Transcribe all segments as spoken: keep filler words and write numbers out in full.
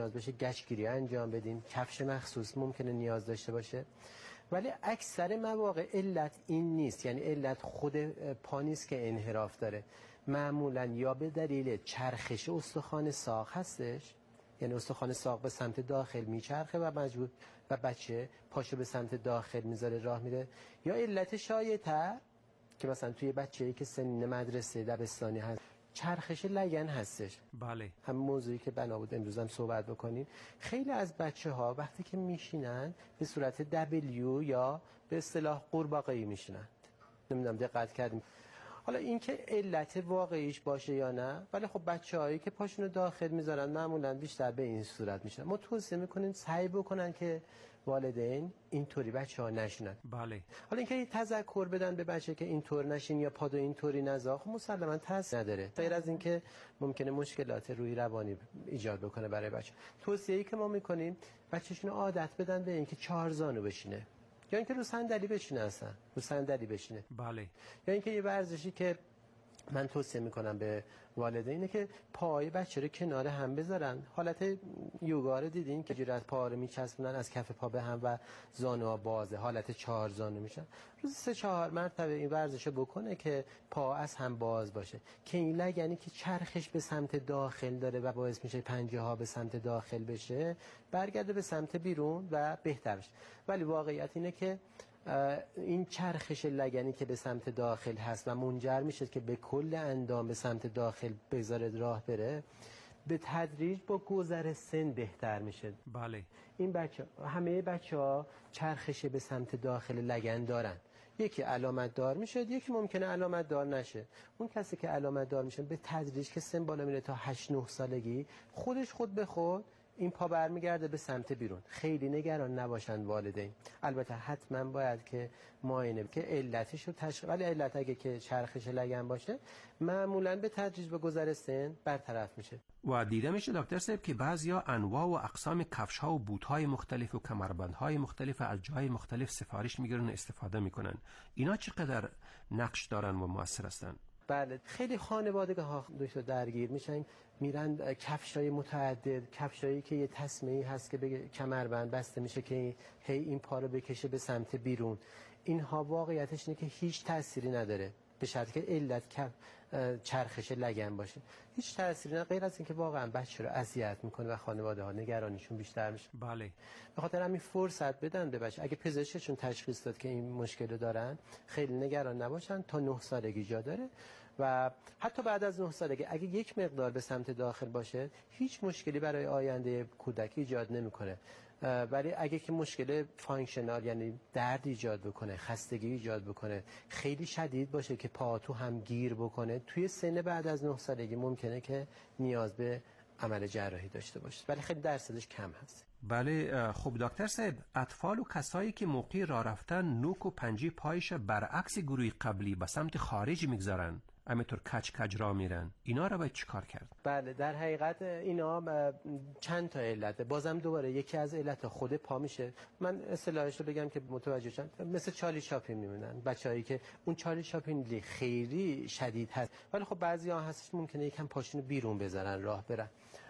نیاز بشه گچگیری انجام بدیم، کفش مخصوص ممکنه نیاز داشته باشه. ولی اکثر مواقع علت این نیست، یعنی علت خود پا نیست که انحراف داره، معمولا یا به دلیل چرخش استخوان ساق هستش، یعنی استخوان ساق به سمت داخل میچرخه و مجبور و بچه پاشو به سمت داخل میذاره راه میره، یا علت شایع‌تر که مثلا توی بچه‌ای که سن مدرسه دبستانی هست چرخش لگن هستش. بله. هم موضوعی که بنا بود امروز هم صحبت بکنیم. خیلی از بچه‌ها وقتی که میشینن به صورت دبلیو یا به اصطلاح قورباغه‌ای میشینن. نمیدونم دقت کردیم. حالا این که علت واقعیش باشه یا نه، ولی خب بچه‌هایی که پاشونو داخل میذارن معمولا بیشتر به این صورت میشن. ما توصیه میکنیم سعی بکنن که والدین اینطوری بچه‌ها نشینن. بله. حالا اینکه تذکر بدن به بچه که اینطور نشین یا پادو اینطوری نذار، خب مسلماً تاثیر نداره. غیر از اینکه ممکنه مشکلات روحی روانی ایجاد بکنه برای بچه. توصیه‌ای که ما میکنیم بچه‌شون عادت بدن به اینکه چهار زانو بشینه. یا اینکه رو صندلی بشینه، اصلا رو صندلی بشینه. بله. یا اینکه یه ورزشی که من توصیه میکنم به والدین اینه که پای بچه رو کنار هم بذارن. حالت یوگا رو دیدین که جوری از پا رو میچسبونن از کف پا به هم و زانوها بازه، حالت چهار زانو میشن. روز سه چهار مرتبه این ورزش رو بکنه که پا از هم باز باشه، که این لگنی که چرخش به سمت داخل داره و باعث میشه پنجه ها به سمت داخل بشه برگرده به سمت بیرون و بهتر بشه. ولی واقعیت اینه که این چرخش لگنی که به سمت داخل هست و منجر میشه که به کل اندام به سمت داخل بذاره راه بره، به تدریج با گذر سن بهتر میشه. بله. این بچه همه بچه ها چرخش به سمت داخل لگن دارن، یکی علامت دار میشه، یکی ممکنه علامت دار نشه. اون کسی که علامت دار میشه به تدریج که سن بالا میره تا هشت نه سالگی خودش خود به خود این پا برمیگرده به سمت بیرون. خیلی نگران نباشن والدین. البته حتما باید که معاینه که علتش رو تشخیص، ولی علت اگه که چرخش لگن باشه معمولا به تدریج به گذر سن برطرف میشه. و دیده میشه دکتر صاحب که بعضیا انواع و اقسام کفش ها و بوت های مختلف و کمربند های مختلف از جای مختلف سفارش میگیرن و استفاده میکنن. اینا چقدر نقش دارن و موثر هستن؟ بله، خیلی خانوادگی ها دکتر درگیر میشن، میرن کفشای متعدد، کفشایی که یه تسمه‌ای هست که به کمربند بسته میشه که هی این پا رو بکشه به سمت بیرون. اینها واقعیتش اینه که هیچ تأثیری نداره به شرطی که علت کف چرخش لگن باشه. هیچ تأثیری نه، غیر از اینکه واقعا بچه رو اذیت میکنه و خانواده ها نگرانیشون بیشتر میشه. بله. به خاطر همین فرصت بدن به بچه. اگه پزشکشون تشخیص داد که این مشکل رو دارن، خیلی نگران نباشن، تا نه سالگی جا داره و حتی بعد از نه سالگی اگه یک مقدار به سمت داخل باشه هیچ مشکلی برای آینده کودک ایجاد نمیکنه. ولی اگه که مشکل فانکشنال یعنی درد ایجاد بکنه، خستگی ایجاد بکنه، خیلی شدید باشه که پا تو هم گیر بکنه، توی سن بعد از نه سالگی ممکنه که نیاز به عمل جراحی داشته باشه، ولی خیلی درصدش کم هست. بله. خب دکتر صاحب، اطفال و کسایی که موقع راه رفتن نوک و پنجه پایش برعکس گروه قبلی به سمت خارج میگذارن، همینطور کج کج را میرن، اینا رو باید چیکار کرد؟ بله، در حقیقت اینا چند تا علته. بازم دوباره یکی از علت خود پا میشه. من اصطلاحش رو بگم که متوجه شن، مثل چارلی چاپلین میمونن بچه‌هایی که اون چارلی چاپلین خیلی شدید هست، ولی خب بعضیا هستش ممکنه یکم پاشونو بیرون بذارن راه برن.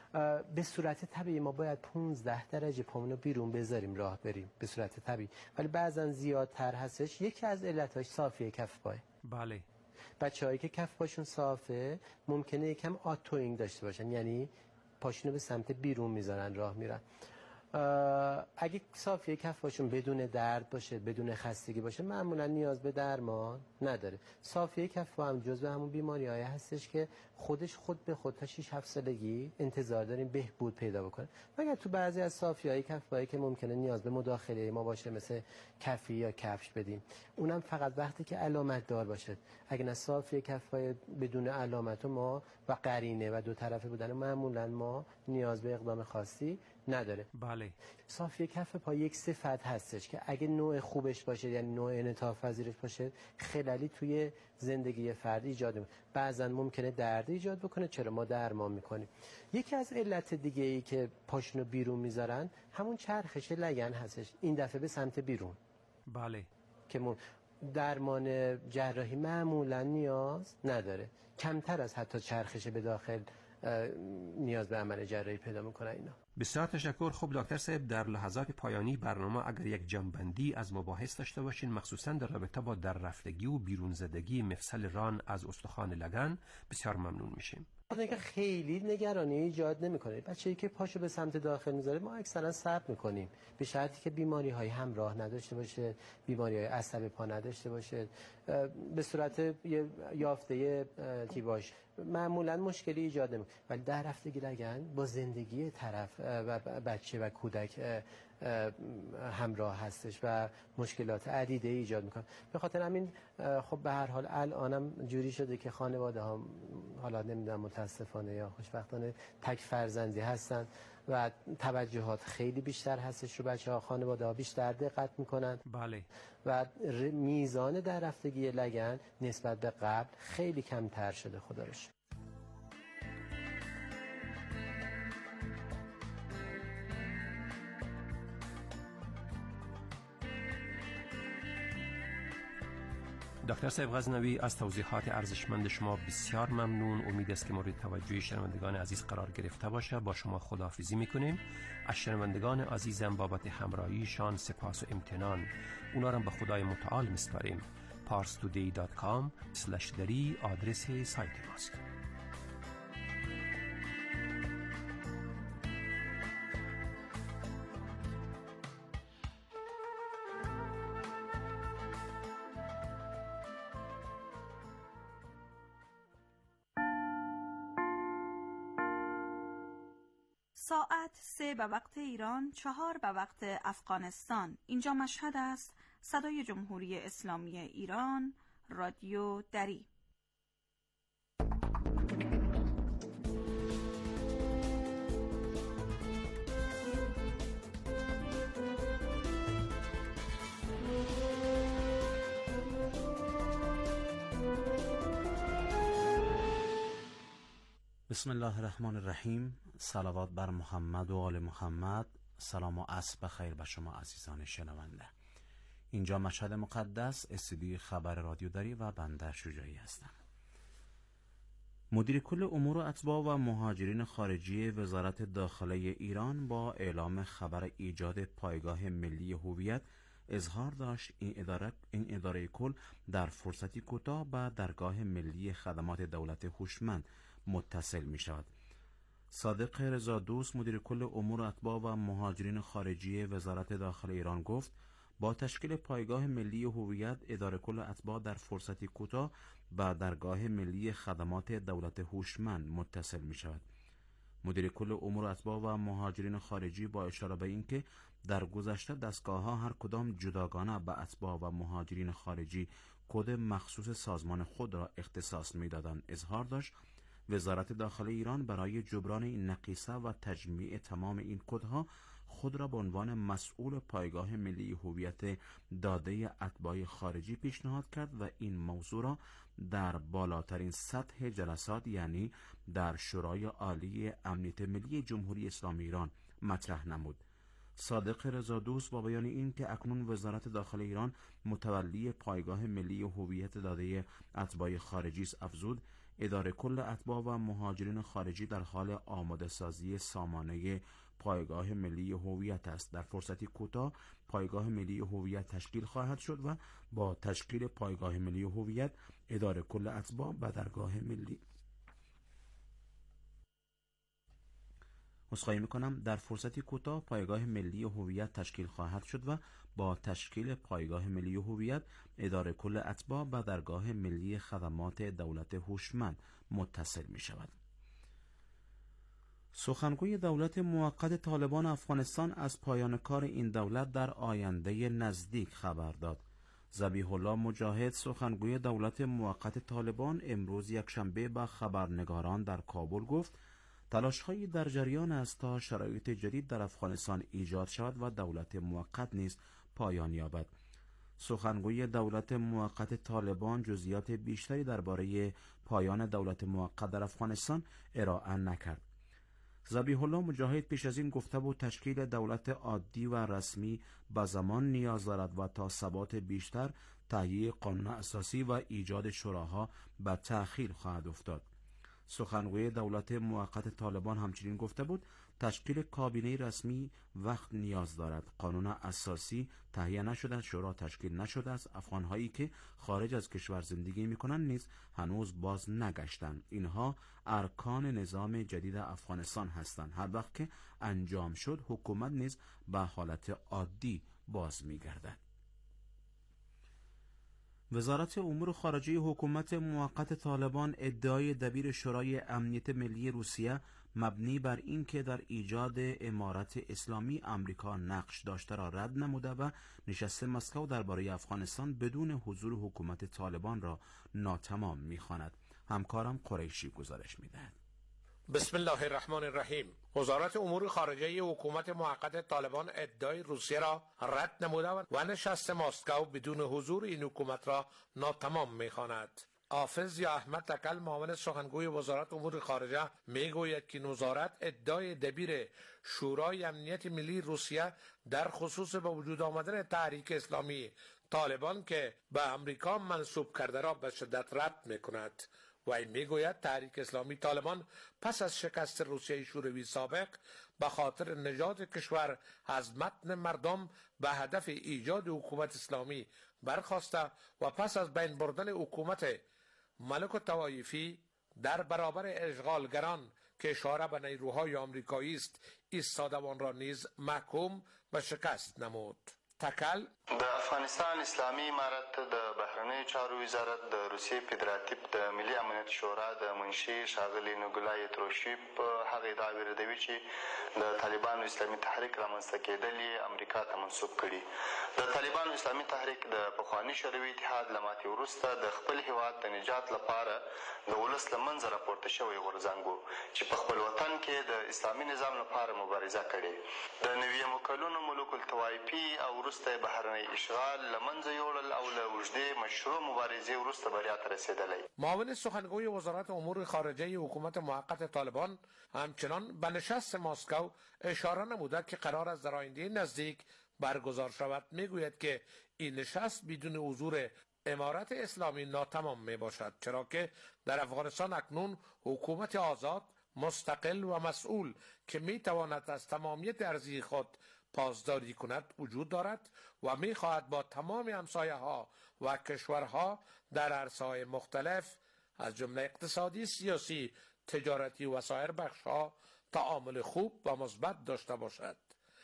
به صورت طبیعی ما باید پانزده درجه پامونو بیرون بذاریم راه بریم به صورت طبیعی، ولی بعضا زیادتر هستش. یکی از علتاش صافی کف پای. بله. بچه‌هایی که کف پاشون صافه ممکنه یکم آتوینگ داشته باشن، یعنی پاشونو به سمت بیرون میذارن راه میرن. اگه صافی کف پاشون بدون درد باشه، بدون خستگی باشه، معمولا نیاز به درمان نداره. صافی کف پا هم جزو همون بیماری‌های هستش که خودش خود به خود تا شش هفت سالگی انتظار داریم بهبود پیدا بکنه. مگر تو بعضی از صافی‌های کف پایی که ممکنه نیاز به مداخله ما باشه، مثل کفی یا کفش بدیم، اونم فقط وقتی که علامت دار باشه. اگه نه صافی کف پای بدون علامت ما و قرینه و دو طرفه بودن، معمولا ما نیاز به اقدام خاصی نداره. بله. صافی کف پا یک صفت هستش که اگه نوع خوبش باشه، یعنی نوع انعطاف پذیرش باشه، خلالی توی زندگی فردی ایجاد میکنه. بعضا ممکنه درد ایجاد بکنه، چرا ما درمان میکنیم. یکی از علت دیگه ای که پاشونو بیرون میذارن همون چرخش لگن هستش، این دفعه به سمت بیرون. بله. که درمان جراحی معمولا نیاز نداره، کمتر از حتی چرخش به داخل نیاز به عمل جراحی پیدا میکنه اینا. بسیار تشکر. خب دکتر صاحب، در لحظات پایانی برنامه اگر یک جنبندی از مباحث داشته باشین، مخصوصا در رابطه با در رفتگی و بیرون زدگی مفصل ران از استخوان لگن، بسیار ممنون میشیم. که خیلی نگرانی ایجاد نمیکنه. بچه‌ای که پاشو به سمت داخل میذاره ما اکثرا صبر میکنیم، به شرطی که بیماری های همراه نداشته باشه، بیماری های عصب پا نداشته باشه، به صورت یافته کی باشه، معمولا مشکلی ایجاد نمیکنه. ولی در رفتگی لگن با زندگی طرف و بچه و کودک همراه هستش و مشکلات عدیده ایجاد میکنه. به خاطر همین خب به هر حال الانم جوری شده که خانواده ها، حالا نمیدونم متاسفانه یا خوشبختانه، تک فرزندی هستن و توجهات خیلی بیشتر هستش رو بچه ها، خانواده ها بیشتر دقت میکنن. بله. و میزان در رفتگی لگن نسبت به قبل خیلی کمتر شده، خدا رو شکر. دکتر صاحب غزنوی، از توضیحات ارزشمند شما بسیار ممنون. امید است که مورد توجه شنوندگان عزیز قرار گرفته باشه. با شما خداحافظی میکنیم. از شنوندگان عزیزم بابت همراهیشان سپاس و امتنان. اونا را به خدای متعال میسپاریم. پارس تودی دات کام اسلش دری آدرس سایت ماست. ساعت سه به وقت ایران، چهار به وقت افغانستان. اینجا مشهد است. صدای جمهوری اسلامی ایران، رادیو دری. بسم الله الرحمن الرحیم. صلوات بر محمد و آل محمد. سلام و عصر بخیر به شما عزیزان شنونده. اینجا مشهد مقدس، استودیوی خبر رادیو دری و بنده شجاعی هستم. مدیر کل امور اتباع و مهاجرین خارجی وزارت داخله ایران با اعلام خبر ایجاد پایگاه ملی هویت اظهار داشت این اداره این اداره کل در فرصتی کوتاه به درگاه ملی خدمات دولت هوشمند متصل می شود. صادق رضا دوست، مدیر کل امور اتباع و مهاجرین خارجی وزارت داخله ایران گفت با تشکیل پایگاه ملی هویت اداره کل اتباع در فرصتی کوتاه به درگاه ملی خدمات دولت هوشمند متصل می شود. مدیر کل امور اتباع و مهاجرین خارجی با اشاره به اینکه در گذشته دستگاه‌ها هر کدام جداگانه به اتباع و مهاجرین خارجی کد مخصوص سازمان خود را اختصاص می‌دادند اظهار داشت وزارت داخله ایران برای جبران این نقیصه و تجمیع تمام این کدها خود را به عنوان مسئول پایگاه ملی هویت داده اتباع خارجی پیشنهاد کرد و این موضوع را در بالاترین سطح جلسات یعنی در شورای عالی امنیت ملی جمهوری اسلامی ایران مطرح نمود. صادق رضا دوست با بیان این که اکنون وزارت داخله ایران متولی پایگاه ملی هویت داده اتباع خارجی است افزود اداره کل اتباع و مهاجرین خارجی در حال آماده سازی سامانه پایگاه ملی هویت است. در فرصتی کوتاه پایگاه ملی هویت تشکیل خواهد شد و با تشکیل پایگاه ملی هویت اداره کل اتباع به درگاه ملی مصاحبه می‌کنم در فرصتی کوتاه پایگاه ملی هویت تشکیل خواهد شد و با تشکیل پایگاه ملی هویت اداره کل اتباع به درگاه ملی خدمات دولت هوشمند متصل می شود. سخنگوی دولت موقت طالبان افغانستان از پایان کار این دولت در آینده نزدیک خبر داد. ذبیح الله مجاهد سخنگوی دولت موقت طالبان امروز یکشنبه به خبرنگاران در کابل گفت تلاش‌هایی در جریان است تا شرایط جدید در افغانستان ایجاد شود و دولت موقت نیز پایان یابد. سخنگوی دولت موقت طالبان جزئیات بیشتری درباره پایان دولت موقت در افغانستان ارائه نکرد. ذبیح الله مجاهد پیش از این گفته بود تشکیل دولت عادی و رسمی به زمان نیاز دارد و تا ثبات بیشتر تهیه قانون اساسی و ایجاد شوراها به تأخیر خواهد افتاد. سخنگوی دولت موقت طالبان همچنین گفته بود تشکیل کابینه رسمی وقت نیاز دارد. قانون اساسی تهیه نشده است، شورا تشکیل نشده است. افغان‌هایی که خارج از کشور زندگی می‌کنند نیز هنوز باز نگشتند. اینها ارکان نظام جدید افغانستان هستند. هر وقت که انجام شد حکومت نیز به حالت عادی باز می‌گردد. وزارت امور خارجه حکومت موقت طالبان ادعای دبیر شورای امنیت ملی روسیه مبنی بر این که در ایجاد امارت اسلامی امریکا نقش داشته را رد نموده و نشست مسکو درباره افغانستان بدون حضور حکومت طالبان را ناتمام می‌خواند. همکارم قریشی گزارش می‌دهد. بسم الله الرحمن الرحیم. وزارت امور خارجه حکومت موقت طالبان ادعای روسیه را رد نموده و نشست مسکو بدون حضور این حکومت را ناتمام می‌خواند. حافظ یا احمد تکل، معاون سخنگوی وزارت امور خارجه، میگوید که وزارت ادعای دبیر شورای امنیت ملی روسیه در خصوص به وجود آمدن تحریک اسلامی طالبان که به امریکا منسوب کرده را به شدت رد میکند. و این میگوید تحریک اسلامی طالبان پس از شکست روسیه شوروی سابق به خاطر نجات کشور از متن مردم به هدف ایجاد حکومت اسلامی برخاسته و پس از بین بردن حکومت ملک و طوایفی در برابر اشغالگران که اشاره به نیروهای آمریکایی است ایستاده و آن را نیز محکوم به شکست نمود. تکل د افغانستان اسلامي امارت د بهرنیو چارو وزارت د روسیې فدراتیو د ملي امنیت شورا د منشي ښاغلي نګولای تروشیف په هغه ادعا ورکوي چې د طالبانو اسلامي تحریک رامنځته کېدل یې امریکا ته منسوب کړي. د طالبانو اسلامي تحریک د پخواني شوروي اتحاد له ماتې وروسته د خپل هیواد د نجات لپاره د ولس له منځه راپورته شوی غورځنګ و چې په خپل وطن کې د اسلامي نظام لپاره مبارزه کړې. د نویمو کلونو ملوک الطوایفي او وروسته بهرنی اشغال لمنځه یوړل او له اوږدې مشروع مبارزې وروسته بریا ته رسېدلی. معاون سخنگوی وزارت امور خارجه حکومت موقت طالبان همچنان به نشست مسکو اشاره نموده که قرار است در آینده نزدیک برگزار شود. میگوید که این نشست بدون حضور امارت اسلامی ناتمام می باشد، چرا که در افغانستان اکنون حکومت آزاد، مستقل و مسئول که می تواند از تمامیت ارضی خود پاسداری کند وجود دارد و می خواهد با تمام همسایه ها و کشورها در عرصه‌های مختلف از جمله اقتصادی، سیاسی، تجارتی و سایر بخش‌ها تعامل خوب و مثبت داشته باشد.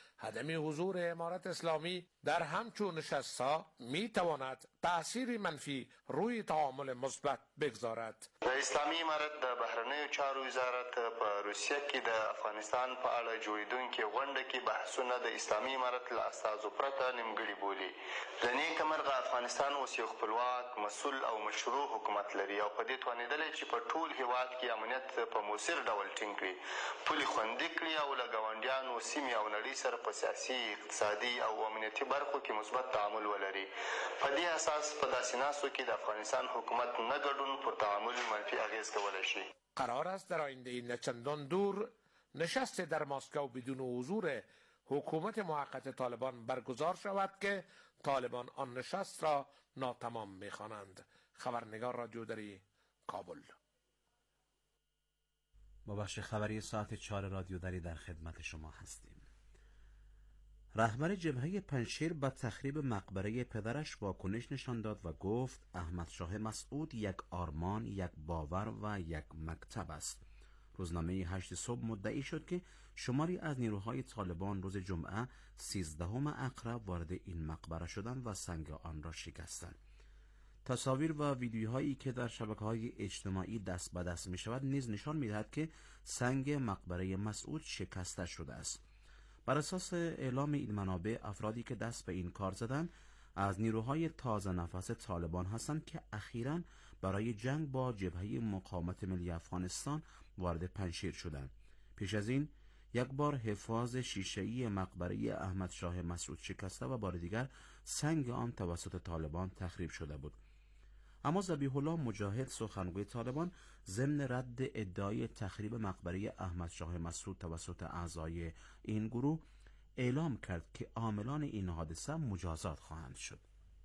عدم حضور امارت اسلامی در همچون نشست‌ها می تواند تأثیر منفی روی تعامل مثبت بگذارد. د اسلامي امارت د بهرنیو چارو وزارت په روسیه کې د افغانستان په اړه جوړیدونکې غونډه کې بحثونه د اسلامي امارت له استازو پرته نیمګړي بولي. د نیکه مرغه افغانستان اوس یو خپلواک، مسؤل او مشروع حکومت لري او په دې توانېدلی چې په ټول هیواد کې امنیت په مؤثر ډول ټینګ کړي، پولې خوندي کړي او له ګاونډیانو، سیمې او نړۍ سره په سیاسي، اقتصادي او امنیتي برخو کې مثبت تعامل ولري. په دې اساس په داسې ناستو کې د افغانستان حکومت نه ګډون پر تعامل منفی اغیز کولی شي. قرار است در آینده نه چندان دور نشست در مسکو بدون حضور حکومت موقت طالبان برگزار شود که طالبان آن نشست را ناتمام می‌خوانند. خبرنگار رادیو دری، کابل. با بخش خبری ساعت چهار رادیو دری در خدمت شما هستیم. رهبر جبهه پنجشیر به تخریب مقبره پدرش واکنش نشان داد و گفت احمد شاه مسعود یک آرمان، یک باور و یک مکتب است. روزنامه هشت صبح مدعی شد که شماری از نیروهای طالبان روز جمعه سیزدهم عقرب وارد این مقبره شدند و سنگ آن را شکستند. تصاویر و ویدیوهایی که در شبکه‌های اجتماعی دست به دست می شود نیز نشان می دهد که سنگ مقبره مسعود شکسته شده است. بر اساس اعلام این منابع، افرادی که دست به این کار زدند از نیروهای تازه نفس طالبان هستند که اخیراً برای جنگ با جبهه مقاومت ملی افغانستان وارد پنجشیر شدند. پیش از این یک بار حفاظ شیشه‌ای مقبره احمد شاه مسعود شکسته و بار دیگر سنگ آن توسط طالبان تخریب شده بود. اما ذبیح الله مجاهد، سخنگوی طالبان، ضمن رد ادعای تخریب مقبره احمد شاه مسعود توسط اعضای این گروه اعلام کرد که عاملان این حادثه مجازات خواهند شد.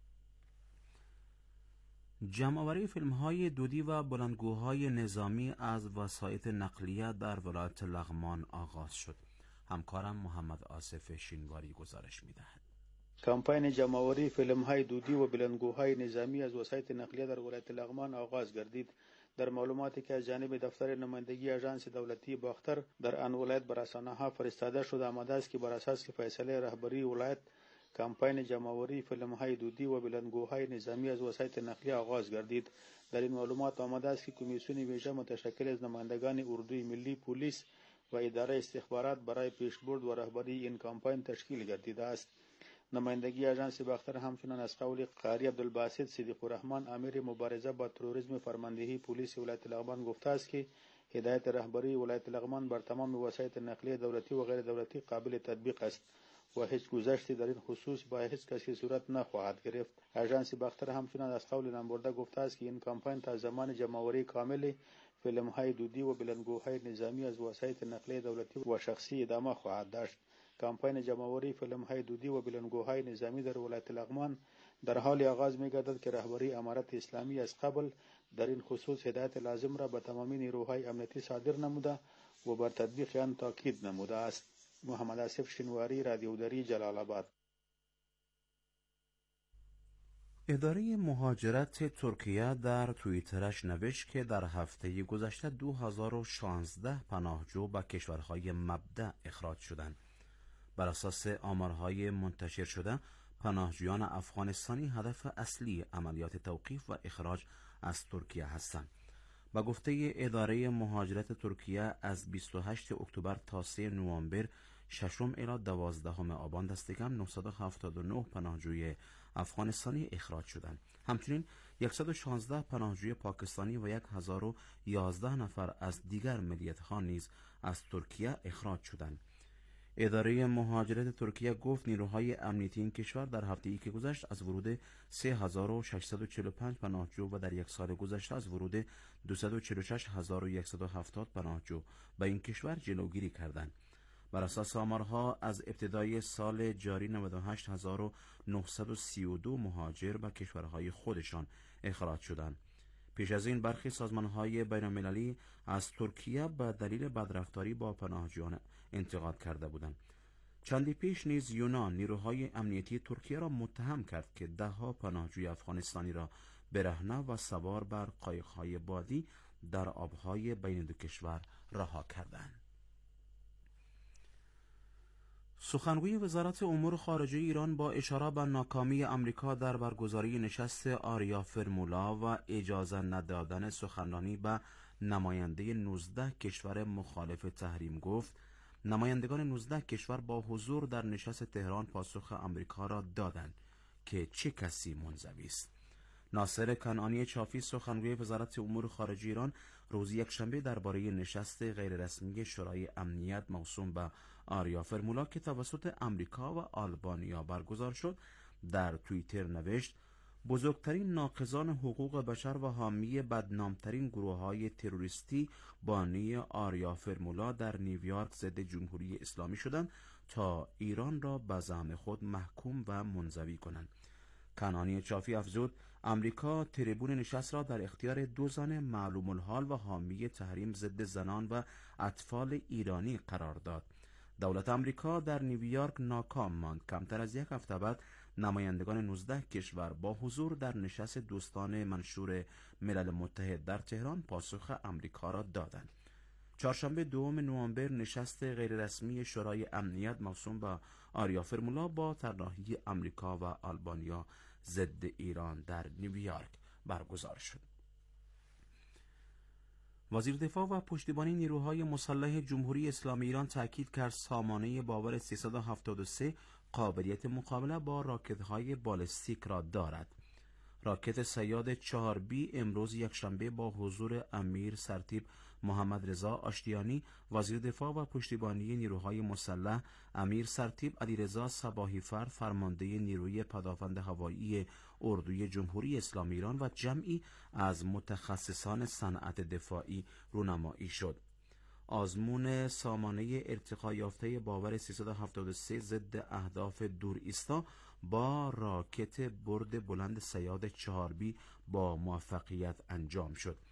جمع‌آوری فیلم‌های دودی و بلندگوهای نظامی از وسایط نقلیه در ولایت لغمان آغاز شد. همکارم محمد آصف شینواری گزارش می‌دهد. کمپین جمع‌آوری فیلم‌های دودی و بلندگوهای نظامی از وسایط نقلیه در ولایت لغمان آغاز گردید. در معلوماتی که از جانب دفتر نمایندگی آژانس دولتی باختر در آن ولایت بر رسانه‌ها فرستاده شده آمده است که بر اساس فیصله رهبری ولایت کمپین جمع‌آوری فیلم‌های دودی و بلندگوهای نظامی از وسایط نقلیه آغاز گردید. در این معلومات آمده است که کمیسیون ویژه متشکل از نمایندگان اردوی ملی، پلیس و اداره استخبارات برای پیشبرد و رهبری این کمپین تشکیل گردیده است. نمایندگی آژانس باختر همچنان از قول قاری عبدالباسط صدیق الرحمن امیر مبارزه با تروریسم فرماندهی پلیس ولایت لغمان گفته است که هدایت رهبری ولایت لغمان بر تمام وسایط نقلیه دولتی و غیر دولتی قابل تطبیق است و هیچ گذشتی در این خصوص با هیچ کسی صورت نخواهد گرفت. آژانس باختر همچنان از قول نامبرده گفته است که این کمپین تا زمان جمع‌آوری کامل فیلم‌های دودی و بلندگوهای نظامی از وسایط نقلیه دولتی و شخصی ادامه خواهد داشت. کمپین جمع‌آوری فیلم‌های دودی و بلندگوهای نظامی در ولایت لغمان در حال آغاز می‌گردد که رهبری امارت اسلامی از قبل در این خصوص هدایت لازم را به تمامی نیروهای امنیتی صادر نموده و بر تطبیق آن تاکید نموده است. محمد آصف شینواری، رادیو دری، جلال آباد. اداره مهاجرت ترکیه در توییترش نوشت که در هفته گذشته دو هزار و شانزده پناهجو به کشورهای مبدأ اخراج شدند. بر اساس آمارهای منتشر شده، پناهجویان افغانستانی هدف اصلی عملیات توقیف و اخراج از ترکیه هستند. با گفته اداره مهاجرت ترکیه از بیست و هشتم اکتبر تا سوم نوامبر ششم الی دوازدهم آبان دست کم نهصد و هفتاد و نه پناهجوی افغانستانی اخراج شدند. همچنین صد و شانزده پناهجوی پاکستانی و هزار و یازده نفر از دیگر ملیت‌ها نیز از ترکیه اخراج شدند. اداره مهاجرت ترکیه گفت نیروهای امنیتی این کشور در هفته‌ای که گذشت از ورود سه هزار و ششصد و چهل و پنج پناهجو و در یک سال گذشته از ورود دویست و چهل و شش هزار و صد و هفتاد پناهجو به این کشور جلوگیری کردند. بر اساس آمارها از ابتدای سال جاری نود و هشت هزار و نهصد و سی و دو مهاجر به کشورهای خودشان اخراج شدند. پیش از این برخی سازمان‌های بین‌المللی از ترکیه به دلیل بدرفتاری با پناهجویان انتقاد کرده بودند. چندی پیش نیز یونان نیروهای امنیتی ترکیه را متهم کرد که ده‌ها پناهجوی افغانستانی را برهنه و سوار بر قایق‌های بادی در آب‌های بین دو کشور رها کردند. سخنگوی وزارت امور خارجه ایران با اشاره به ناکامی آمریکا در برگزاری نشست آریا فرمولا و اجازه ندادن سخنرانی به نماینده نوزده کشور مخالف تحریم گفت نمایندگان نوزده کشور با حضور در نشست تهران پاسخ آمریکا را دادند که چه کسی منزوی است. ناصر کنعانی چافی سخنگوی وزارت امور خارجه ایران روز یکشنبه درباره نشست غیررسمی شورای امنیت موسوم به آریا فرمولا که توسط آمریکا و آلبانیا برگزار شد در توییتر نوشت بزرگترین ناقضان حقوق بشر و حامی بدنامترین گروه‌های تروریستی بانی آریا فرمولا در نیویورک ضد جمهوری اسلامی شدند تا ایران را به زعم خود محکوم و منزوی کنند. کنعانی چافی افزود امریکا تریبون نشست را در اختیار دو زن معلوم الحال و حامی تحریم ضد زنان و اطفال ایرانی قرار داد. دولت امریکا در نیویورک ناکام ماند. کمتر از یک هفته بعد نمایندگان نوزده کشور با حضور در نشست دوستان منشور ملل متحد در تهران پاسخ امریکا را دادند. چهارشنبه دوم نوامبر نشست غیررسمی شورای امنیت موسوم به آریا فرمولا با طراحی امریکا و آلبانیا ضد ایران در نیویورک برگزار شد. وزیر دفاع و پشتیبانی نیروهای مسلح جمهوری اسلامی ایران تاکید کرد سامانه باور سیصد و هفتاد و سه قابلیت مقابله با راکت‌های بالستیک را دارد. راکت صیاد چهار بی امروز یکشنبه با حضور امیر سرتیپ محمد رضا آشتیانی وزیر دفاع و پشتیبانی نیروهای مسلح، امیر سرتیپ علیرضا صباحی فر فرمانده نیروی پدافند هوایی اردوی جمهوری اسلامی ایران و جمعی از متخصصان صنعت دفاعی رونمایی شد. آزمون سامانه ارتقا یافته باور سیصد و هفتاد و سه ضد اهداف دور ایستا با راکت برد بلند صیاد چهار بی با موفقیت انجام شد.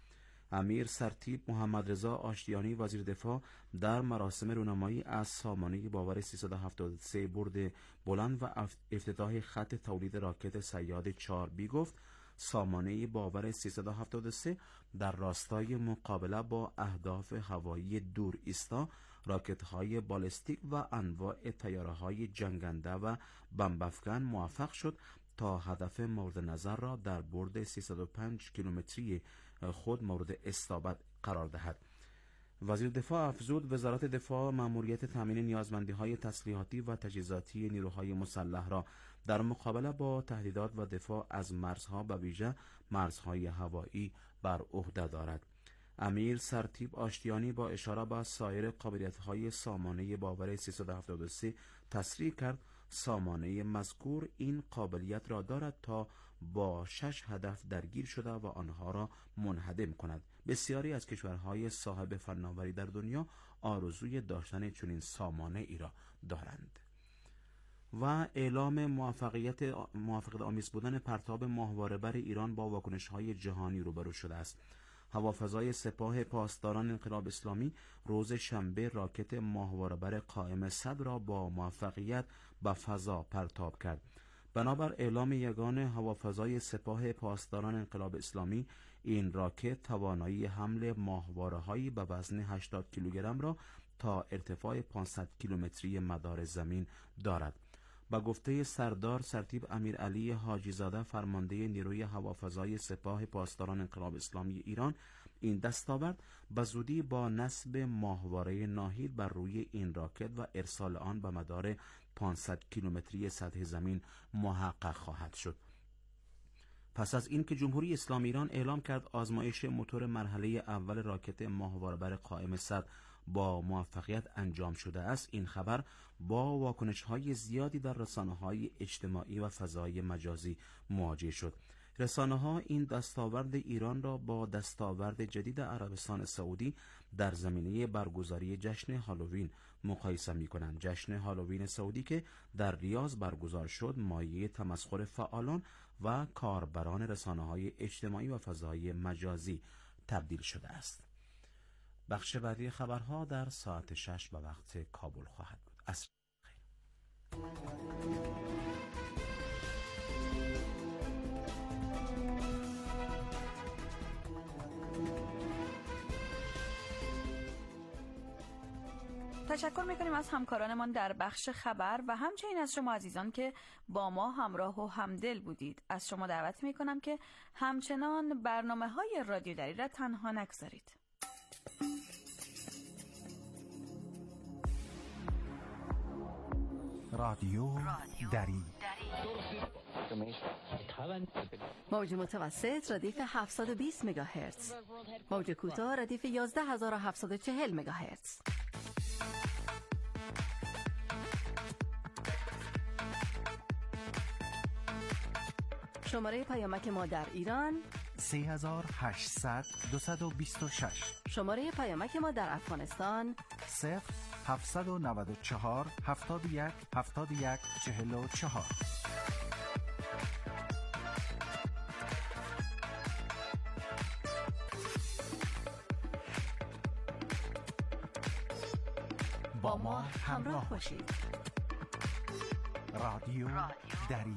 امیر سرتیپ محمد رضا آشتیانی وزیر دفاع در مراسم رونمایی از سامانه باور سیصد و هفتاد و سه برد بلند و افتتاح خط تولید راکت صیاد چهار بی گفت سامانه باور سیصد و هفتاد و سه در راستای مقابله با اهداف هوایی دور ایستا، راکت‌های بالستیک و انواع طیاره‌های جنگنده و بمب‌افکن موفق شد تا هدف مورد نظر را در برد سیصد و پنج کیلومتری خود مورد استابت قرار دهد. وزیر دفاع افزود وزارت دفاع مأموریت تامین نیازمندی‌های تسلیحاتی و تجهیزاتی نیروهای مسلح را در مقابله با تهدیدات و دفاع از مرزها و ویژه مرزهای هوایی بر عهده دارد. امیر سرتیپ آشتیانی با اشاره به سایر قابلیت‌های سامانه باور سیصد و هفتاد و سه تصریح کرد سامانه مذکور این قابلیت را دارد تا با شش هدف درگیر شده و آنها را منهدم کند. بسیاری از کشورهای صاحب فناوری در دنیا آرزوی داشتن چنین سامانه ای را دارند. و اعلام موفقیت موفقیت آمیز بودن پرتاب ماهواره‌بر ایران با واکنش‌های جهانی روبرو شده است. هوافضای سپاه پاسداران انقلاب اسلامی روز شنبه راکت ماهواره‌بر قائم صد را با موفقیت به فضا پرتاب کرد. بنابر اعلام یگان هوافضای سپاه پاسداران انقلاب اسلامی، این راکت توانایی حمل ماهواره‌هایی به وزن هشتاد کیلوگرم را تا ارتفاع پانصد کیلومتری مدار زمین دارد. با گفته سردار سرتیپ امیرعلی حاجی زاده فرمانده نیروی هوافضای سپاه پاسداران انقلاب اسلامی ایران، این دستاورد به زودی با نصب ماهواره ناهید بر روی این راکت و ارسال آن به مدار پانصد کیلومتری سطح زمین محقق خواهد شد. پس از اینکه جمهوری اسلامی ایران اعلام کرد آزمایش موتور مرحله اول راکت ماهواره‌بر قائم صد با موفقیت انجام شده است، این خبر با واکنش‌های زیادی در رسانه‌های اجتماعی و فضای مجازی مواجه شد. رسانه‌ها این دستاورد ایران را با دستاورد جدید عربستان سعودی در زمینه برگزاری جشن هالووین مقایسه می‌کنند. جشن هالووین سعودی که در ریاض برگزار شد، مایه تمسخر فعالان و کاربران رسانه‌های اجتماعی و فضای مجازی تبدیل شده است. بخش بعدی خبرها در ساعت شش به وقت کابل خواهد بود. عصر تشکر میکنیم از همکارانمان در بخش خبر و همچنین از شما عزیزان که با ما همراه و همدل بودید. از شما دعوت میکنم که همچنان برنامه های رادیو دری را تنها نگذارید. رادیو دری موج متوسط ردیف هفتصد و بیست مگاهرتز، موج کوتاه ردیف یازده هزار و هفتصد و چهل مگاهرتز. شماره پیامک ما در ایران سه هزار و هشتصد دویست و بیست و شش. شماره پیامک ما در افغانستان صفر هفتصد و نود و چهار هفتاد و یک هفتاد و یک چهل و چهار. با ما همراه باشید. رادیو دری.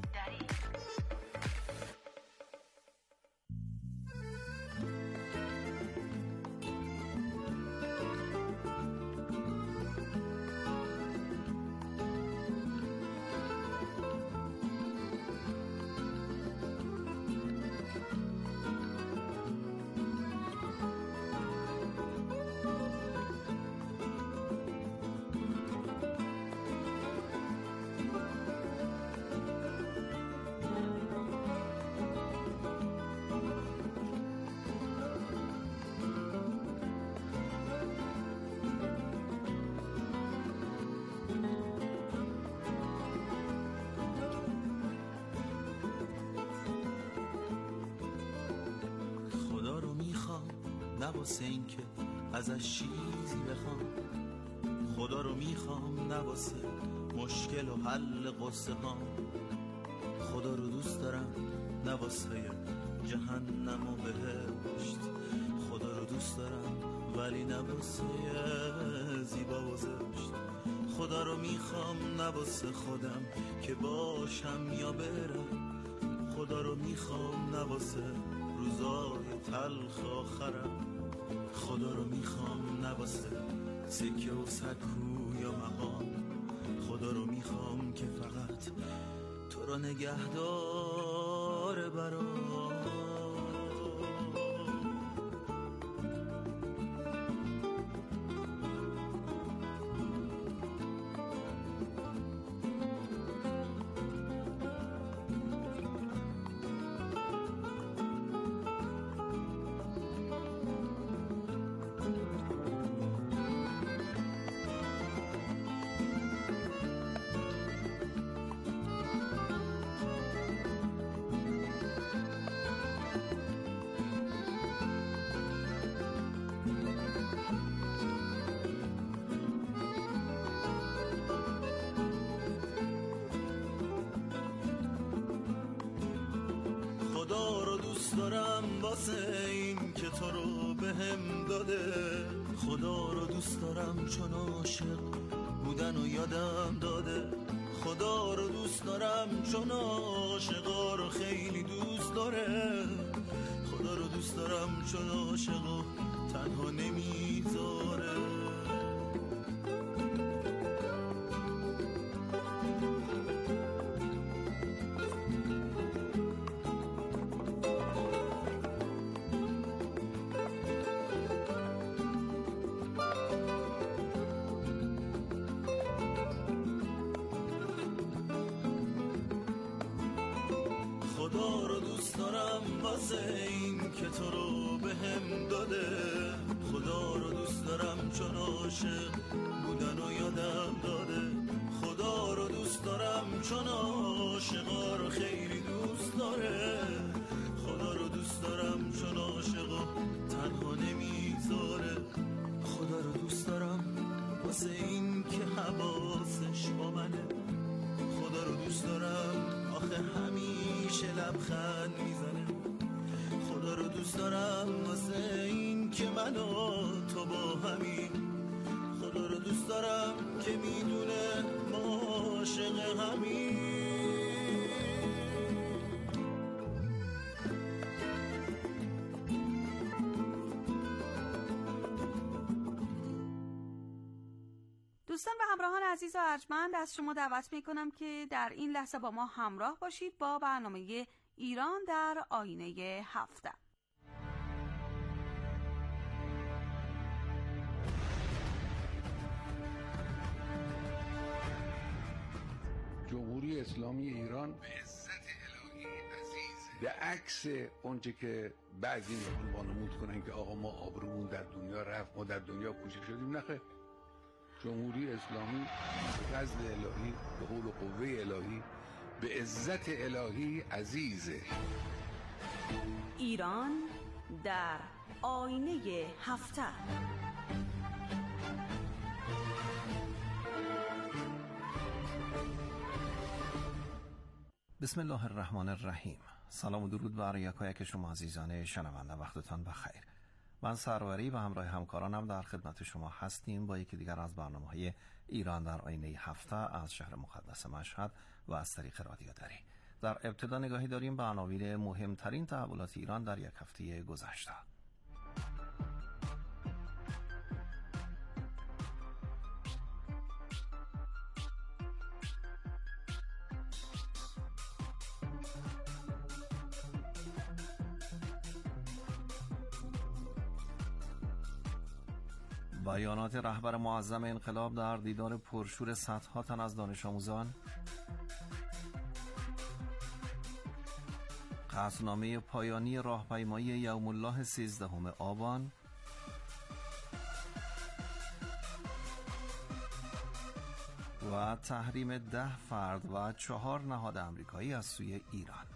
نواسه این که ازش چیزی بخوام، خدا رو میخوام نواسه مشکل و حل قصه ها، خدا رو دوست دارم نواسه جهنم و بهشت. خدا رو دوست دارم ولی نه واسه زیبا و زشت. خدا رو میخوام نه واسه خودم که باشم یا برم. خدا رو میخوام نه واسه روزای تلخ آخرم. خدا رو میخوام نه واسه سکه و سکو یا مقام. خدا رو میخوام که فقط تو رو نگهدار برام. خدا رو دوست دارم واسه این که تو رو بهم داده. خدا رو دوست دارم چون عاشق بودن و یادم داده. خدا رو دوست دارم چون عاشقا رو خیلی دوست داره. خدا رو دوست دارم چون عاشقا تنها نمیذاره. خدا رو دوست دارم واسه این که تو رو بهم داده. خدا رو دوست دارم چون عاشق بودن و یادم داده. خدا رو دوست دارم چون عاشقا رو خیلی دوست داره. خدا رو دوست دارم چون عاشقا تنها نمیذاره. خدا رو دوست دارم واسه این که حواسش با منه. خدا رو دوست دارم آخه همیشه لبخند میزنه. خدا رو دوست دارم واسه این که من و تو با همین. خدا رو دوست دارم که میدونه ما عاشق همین. دوستان و همراهان عزیز و ارجمند، از شما دعوت میکنم که در این لحظه با ما همراه باشید با برنامه ایران در آینه هفته. جمهوری اسلامی ایران به عزت الهی عزیزه. به عکس اونچه که بعضی میخوان وانمود کنن که آقا ما آبرومون در دنیا رفت، ما در دنیا کوچک شدیم. نخیر، جمهوری اسلامی به فضل الهی، به حول و قوه الهی، به عزت الهی عزیزه. ایران در آینه هفته. بسم الله الرحمن الرحیم. سلام و درود بر یکایک شما عزیزان شنونده، وقتتان بخیر. من سروری و همراه همکارانم در خدمت شما هستیم با یکی دیگر از برنامه‌های ایران در آینه هفته از شهر مقدس مشهد و از طریق رادیو دری. در ابتدا نگاهی داریم به عناوین مهمترین تحولات ایران در یک هفته گذشته. بیانات رهبر معظم انقلاب در دیدار پرشور صدها تن از دانش آموزان، قطعنامه پایانی راهپیمایی یوم الله سیزدهم آبان، و تحریم ده فرد و چهار نهاد آمریکایی از سوی ایران.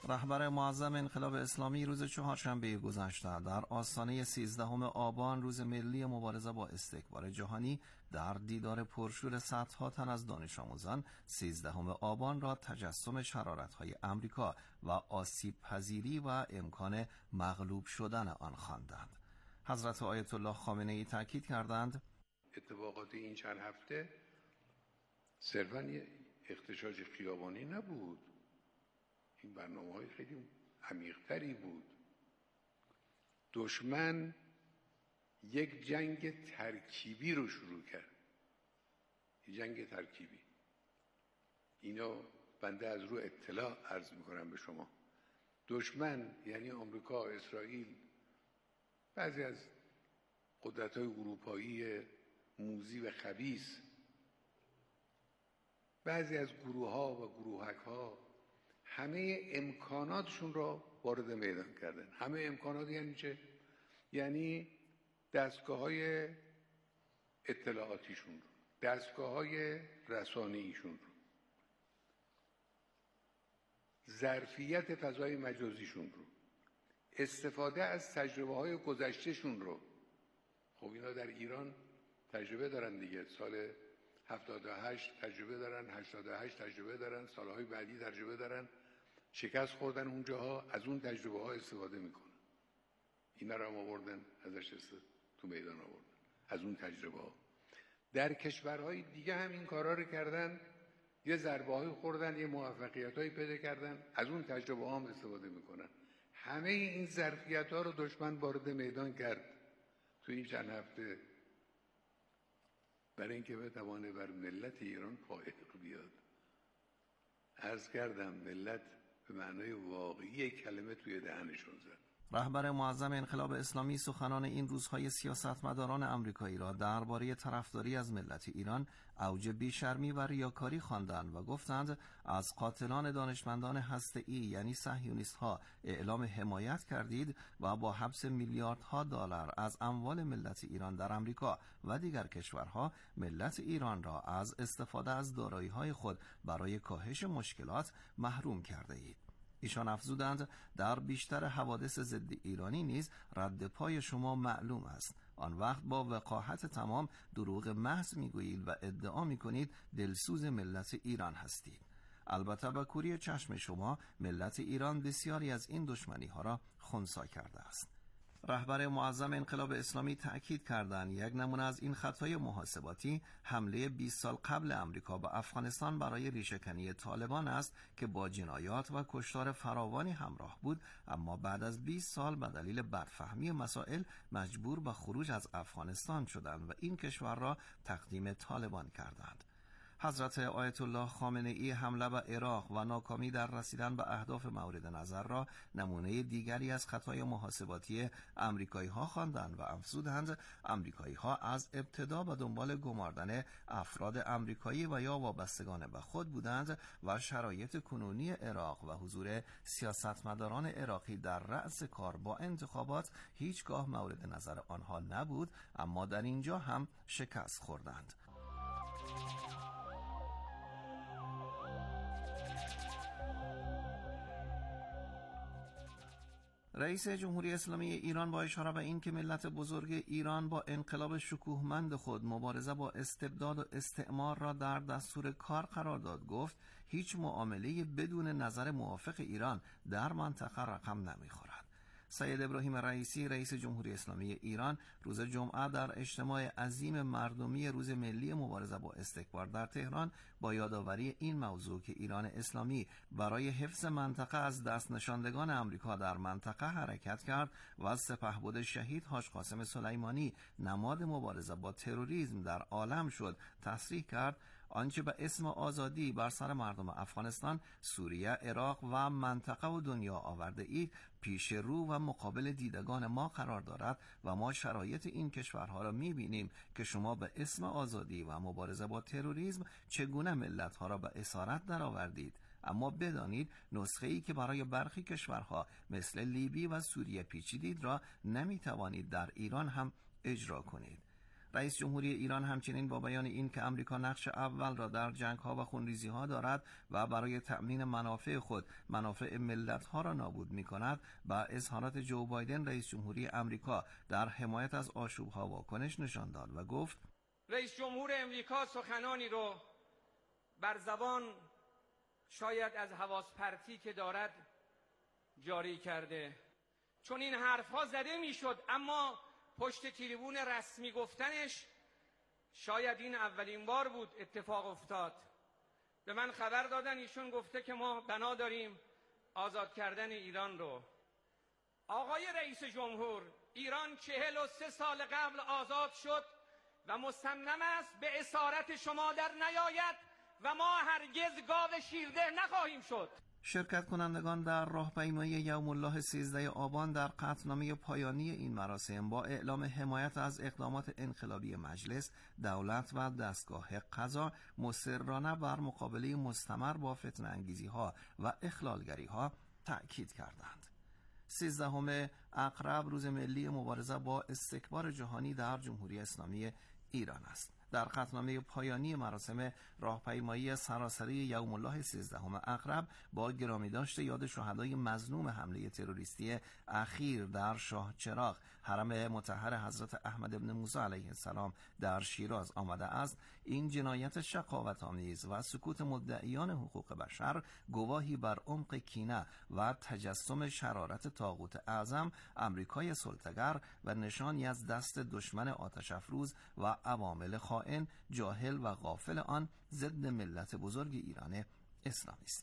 رهبر معظم انقلاب اسلامی روز چهارشنبه گذشته در آستانه سیزدهم آبان روز ملی مبارزه با استکبار جهانی در دیدار پرشور صدها تن از دانش آموزان سیزدهم آبان را تجسم شرارت‌های امریکا و آسیب پذیری و امکان مغلوب شدن آن خواندند. حضرت آیت الله خامنه‌ای تاکید کردند اتفاقات این چند هفته صرفاً یه اغتشاش خیابانی نبود، این برنامه‌های خیلی عمیق‌تری بود. دشمن یک جنگ ترکیبی رو شروع کرد، یک جنگ ترکیبی. اینا بنده از رو اطلاع عرض می‌کنم به شما. دشمن یعنی آمریکا، اسرائیل، بعضی از قدرت‌های اروپایی موذی و خبیث، بعضی از گروه‌ها و گروهک‌ها همه امکاناتشون را وارد میدان کردن. همه امکانات یعنی چه؟ یعنی دستگاه‌های اطلاعاتیشون رو، دستگاه‌های رسانه‌ایشون رو، ظرفیت فضای مجازیشون رو، استفاده از تجربه‌های گذشتهشون رو. خب اینا در ایران تجربه دارن دیگه، سال هفتاد و هشت تجربه دارن، هشتاد و هشت تجربه دارن، سالهای بعدی تجربه دارن، شکست خوردن اونجاها، از اون تجربه ها استفاده میکنن. اینا رو هم آوردن ازش استفاده تو میدان آوردن، از اون تجربه ها. در کشورهای دیگه هم این کارا رو کردن، یه ضربه های خوردن، یه موفقیت هایی پیدا کردن، از اون تجربه ها هم استفاده میکنن. همه این ظرفیت ها رو دشمن وارد میدان کرد تو این چند هفته، برای اینکه بتوانه بر ملت ایران پایق بیاد. عرض کردم ملت به معنای واقعی کلمه توی دهنشون زد. رهبر معظم انقلاب اسلامی سخنان این روزهای سیاستمداران آمریکایی را درباره طرفداری از ملت ایران اوج بیشرمی و ریاکاری خواندند و گفتند از قاتلان دانشمندان هسته‌ای یعنی صهیونیست‌ها اعلام حمایت کردید و با حبس میلیاردها دلار از اموال ملت ایران در آمریکا و دیگر کشورها ملت ایران را از استفاده از دارایی‌های خود برای کاهش مشکلات محروم کرده اید. ایشان افزودند در بیشتر حوادث ضد ایرانی نیز رد پای شما معلوم است. آن وقت با وقاحت تمام دروغ محض میگویید و ادعا میکنید دلسوز ملت ایران هستید. البته با کوری چشم شما ملت ایران بسیاری از این دشمنی ها را خنثی کرده است. رهبر معظم انقلاب اسلامی تأکید کردند یک نمونه از این خطای محاسباتی حمله بیست سال قبل امریکا به افغانستان برای ریشه‌کنی طالبان است که با جنایات و کشتار فراوانی همراه بود، اما بعد از بیست سال به دلیل بدفهمی مسائل مجبور به خروج از افغانستان شدند و این کشور را تقدیم طالبان کردند. حضرت آیت الله خامنه‌ای حمله به عراق و ناکامی در رسیدن به اهداف مورد نظر را نمونه دیگری از خطای محاسباتی آمریکایی‌ها خواندند و افزودند آمریکایی‌ها از ابتدا به دنبال گماردن افراد آمریکایی و یا وابستگان به خود بودند و شرایط کنونی عراق و حضور سیاستمداران عراقی در رأس کار با انتخابات هیچگاه مورد نظر آنها نبود، اما در اینجا هم شکست خوردند. رئیس جمهوری اسلامی ایران با اشاره به این که ملت بزرگ ایران با انقلاب شکوهمند خود مبارزه با استبداد و استعمار را در دستور کار قرار داد، گفت هیچ معامله بدون نظر موافق ایران در منطقه رقم نمیخورد. سید ابراهیم رئیسی رئیس جمهوری اسلامی ایران روز جمعه در اجتماع عظیم مردمی روز ملی مبارزه با استکبار در تهران با یادآوری این موضوع که ایران اسلامی برای حفظ منطقه از دست نشاندگان آمریکا در منطقه حرکت کرد و سپهبد شهید حاج قاسم سلیمانی نماد مبارزه با تروریسم در عالم شد، تصریح کرد آنچه به اسم آزادی بر سر مردم افغانستان، سوریه، عراق و منطقه و دنیا آورده اید پیش رو و مقابل دیدگان ما قرار دارد و ما شرایط این کشورها را می‌بینیم که شما به اسم آزادی و مبارزه با تروریسم چگونه ملت‌ها را به اسارت درآوردید. اما بدانید نسخه‌ای که برای برخی کشورها مثل لیبی و سوریه پیچیدید را نمی‌توانید در ایران هم اجرا کنید. رئیس جمهوری ایران همچنین با بیان این که آمریکا نقش اول را در جنگ‌ها و خونریزی‌ها دارد و برای تأمین منافع خود منافع ملت‌ها را نابود می‌کند، با اظهارات جو بایدن رئیس جمهوری آمریکا در حمایت از آشوب‌ها واکنش نشان داد و گفت: رئیس جمهور آمریکا سخنانی رو بر زبان شاید از حواس پرتی که دارد جاری کرده، چون این حرف‌ها زده می‌شد اما پشت تریبون رسمی گفتنش شاید این اولین بار بود اتفاق افتاد. به من خبر دادن ایشون گفته که ما بنا داریم آزاد کردن ایران رو. آقای رئیس جمهور، ایران چهل و سه سال قبل آزاد شد و مصمم است به اسارت شما در نیاید و ما هرگز گاو شیرده نخواهیم شد. شرکت کنندگان در راهپیمایی یوم الله سیزده آبان در قطعنامه پایانی این مراسم با اعلام حمایت از اقدامات انقلابی مجلس، دولت و دستگاه قضا مصرانه بر مقابله مستمر با فتنه انگیزی ها و اخلالگری ها تأکید کردند. سیزدهم اقرب روز ملی مبارزه با استکبار جهانی در جمهوری اسلامی ایران است. در قطعنامه پایانی مراسم راهپیمایی سراسری یوم الله سیزدهم اقرب با گرامی داشت یاد شهدای مظلوم حمله تروریستی اخیر در شاه چراغ حرم مطهر حضرت احمد ابن موسی علیه السلام در شیراز آمده است، این جنایت شقاوت‌آمیز و سکوت مدعیان حقوق بشر گواهی بر عمق کینه و تجسم شرارت طاغوت اعظم آمریکای سلطه‌گر و نشانی از دست دشمن آتش افروز و عوامل خائن، جاهل و غافل آن ضد ملت بزرگ ایران اسلامی است.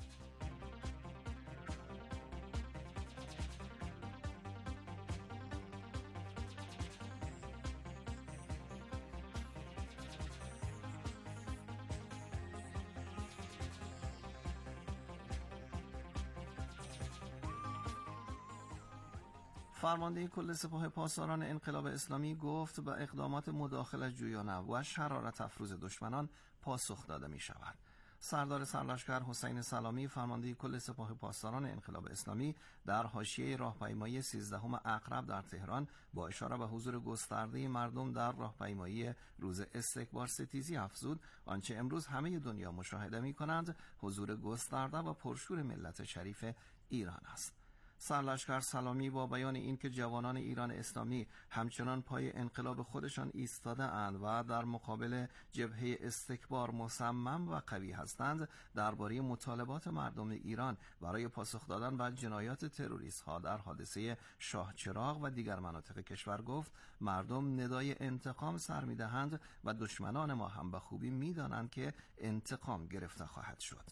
فرمانده کل سپاه پاسداران انقلاب اسلامی گفت به اقدامات مداخلت جویانه و شرارت افروز دشمنان پاسخ داده می شود. سردار سرلشکر حسین سلامی فرمانده کل سپاه پاسداران انقلاب اسلامی در حاشیه راهپیمایی سیزدهم اقرب در تهران با اشاره به حضور گسترده مردم در راهپیمایی روز استکبار ستیزی افزود آنچه امروز همه دنیا مشاهده می کنند حضور گسترده و پرشور ملت شریف ایران است. سرلشکر سلامی با بیان این که جوانان ایران اسلامی همچنان پای انقلاب خودشان ایستاده اند و در مقابل جبهه استکبار مصمم و قوی هستند، درباره مطالبات مردم ایران برای پاسخ دادن به جنایات تروریست ها در حادثه شاه چراغ و دیگر مناطق کشور گفت: مردم ندای انتقام سر می‌دهند و دشمنان ما هم به خوبی می‌دانند که انتقام گرفته خواهد شد.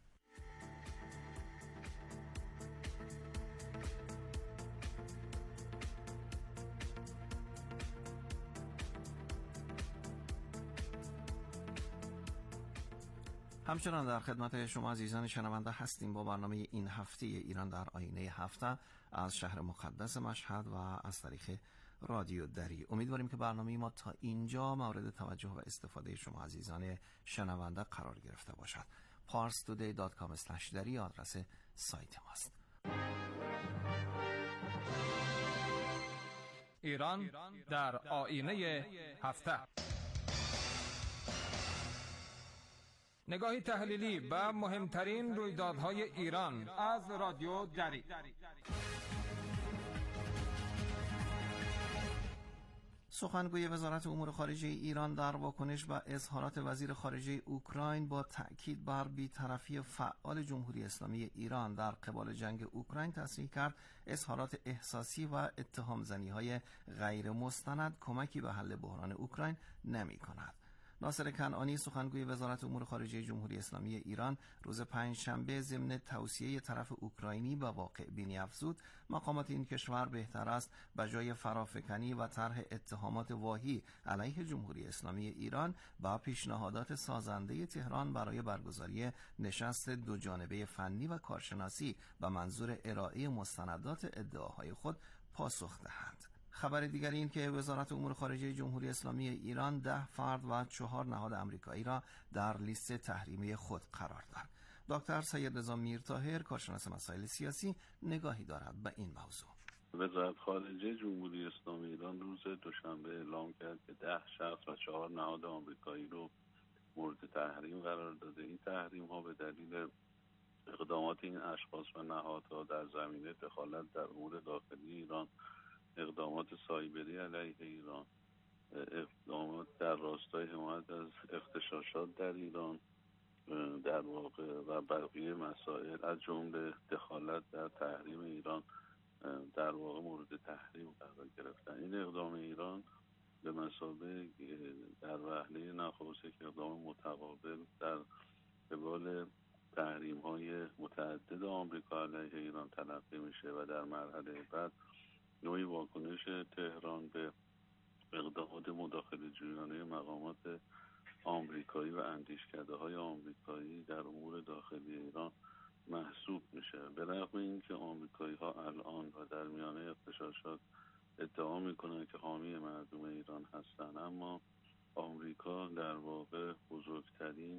همچنان در خدمت شما عزیزان شنونده هستیم با برنامه این هفته ایران در آینه هفته از شهر مقدس مشهد و از طریق رادیو دری. امیدواریم که برنامه ما تا اینجا مورد توجه و استفاده شما عزیزان شنونده قرار گرفته باشد. پارس تودی دات کام اسلش دری آدرس سایت ماست. ایران در آینه هفته، نگاهی تحلیلی به مهمترین رویدادهای ایران از رادیو دری. سخنگوی وزارت امور خارجه ایران در واکنش به اظهارات وزیر خارجه اوکراین با تأکید بر بی‌طرفی فعال جمهوری اسلامی ایران در قبال جنگ اوکراین تصریح کرد اظهارات احساسی و اتهام‌زنی‌های غیر مستند کمکی به حل بحران اوکراین نمی‌کند. ناصر کنعانی سخنگوی وزارت امور خارجه جمهوری اسلامی ایران روز پنجشنبه ضمن توصیه طرف اوکراینی به واقع بینی افزود مقامات این کشور بهتر است به جای فرافکنی و طرح اتهامات واهی علیه جمهوری اسلامی ایران با پیشنهادات سازنده تهران برای برگزاری نشست دوجانبه فنی و کارشناسی به منظور ارائه مستندات ادعاهای خود پاسخ دهند. خبر دیگر این که وزارت امور خارجه جمهوری اسلامی ایران ده فرد و چهار نهاد آمریکایی را در لیست تحریمی خود قرار داد. دکتر سید رضا میرطاهر کارشناس مسائل سیاسی نگاهی دارد به این موضوع. وزارت خارجه جمهوری اسلامی ایران روز دوشنبه اعلام کرد که ده شخص و چهار نهاد آمریکایی رو مورد تحریم قرار داده. این تحریم ها به دلیل اقدامات این اشخاص و نهادها در زمینه دخالت در امور داخلی ایران، اقدامات سایبری علیه ایران، اقدامات در راستای حمایت از اغتشاشات در ایران در واقع و بقیه مسائل از جمله دخالت در تحریم ایران در واقع مورد تحریم قرار گرفتن. این اقدام ایران به مثابه در وهله نخست یک اقدام متقابل در قبال تحریم های متعدد آمریکا علیه ایران تلقی میشه و در مرحله بعد نوعی واکنش تهران به اقدامات مداخله جویانه مقامات آمریکایی و اندیشکده های آمریکایی در امور داخلی ایران محسوب میشه. به رغم اینکه آمریکایی ها الان و در میانه اغتشاشات ادعا میکنن که حامی مردم ایران هستن، اما آمریکا در واقع بزرگترین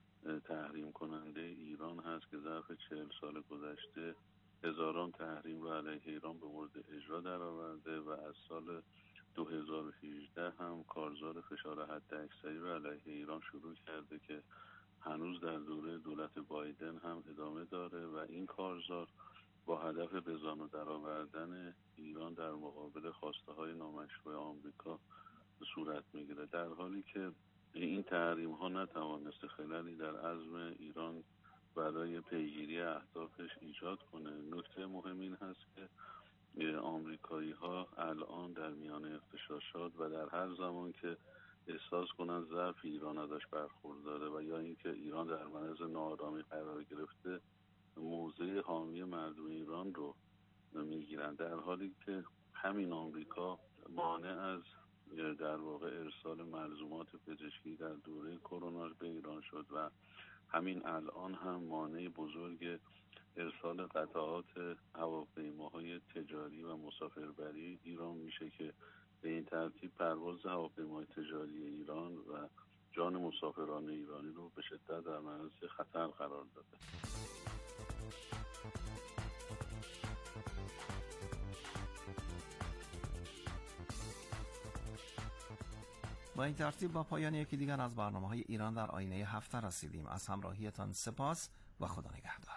تحریم کننده ایران هست که ظرف چهل سال گذشته هزاران تحریم رو علیه ایران به مورد اجرا درآورده و از سال دو هزار و هجده هم کارزار فشار حداکثری رو علیه ایران شروع کرده که هنوز در دوره دولت بایدن هم ادامه داره و این کارزار با هدف به زانو درآوردن ایران در مقابل خواسته های نامشروع آمریکا صورت میگیره، در حالی که این تحریم ها نتوانسته خللی در عزم ایران برای پیگیری اهدافش ایجاد کنه. نکته مهم این هست که آمریکایی ها الان در میان اغتشاشات و در هر زمان که احساس کنن ظرف ایران ازش برخورداره و یا اینکه ایران در معرض ناآرامی قرار گرفته موضع حامی مردم ایران رو میگیرن، در حالی که همین آمریکا مانع از در واقع ارسال ملزومات پزشکی در دوره کرونا به ایران شد و همین الان هم مانع بزرگ ارسال قطعات هواپیماهای تجاری و مسافربری ایران میشه که به این ترتیب پرواز هواپیماهای تجاری ایران و جان مسافران ایرانی رو به شدت در معرض خطر قرار داده. با این ترتیب با پایان یکی دیگر از برنامه‌های ایران در آینه هفته رسیدیم. از همراهیتان سپاس و خدا نگهدار.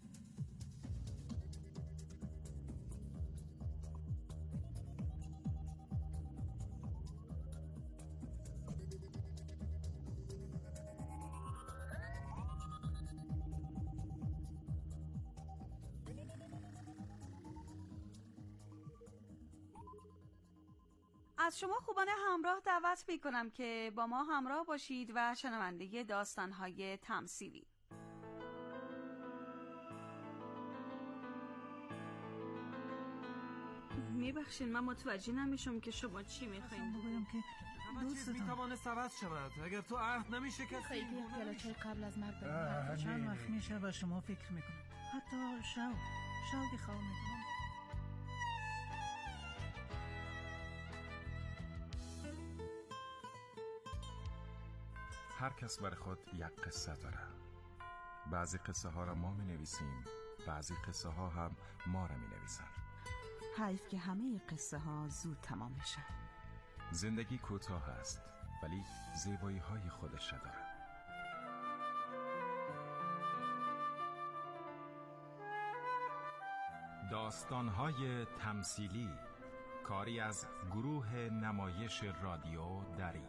از شما خوبان همراه دعوت می کنم که با ما همراه باشید و شنونده داستان‌های تمثیلی. میبخشید من متوجه نمیشم که شما چی میخواین بگویم که دوست میتوانه عوض شود اگر تو عهد نمیشه که خیلی پیاله چای قبل از مرگ بریم. چند وقت میشه و شما فکر میکنم حتی شو شوقی خواه میکنم. هر کس برای خود یک قصه داره. بعضی قصه ها را ما می نویسیم، بعضی قصه ها هم ما را می نویسن. حیف که همه قصه ها زود تمام میشن. زندگی کوتاه است ولی زیبایی های خودش داره. داستان های تمثیلی، کاری از گروه نمایش رادیو دری.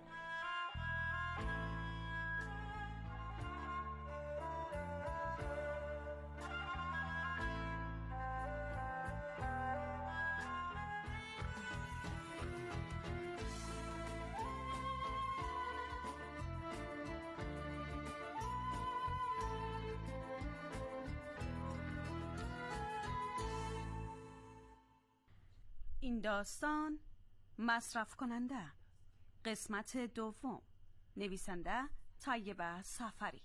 این داستان مصرف کننده، قسمت دوم، نویسنده طیبه سفری.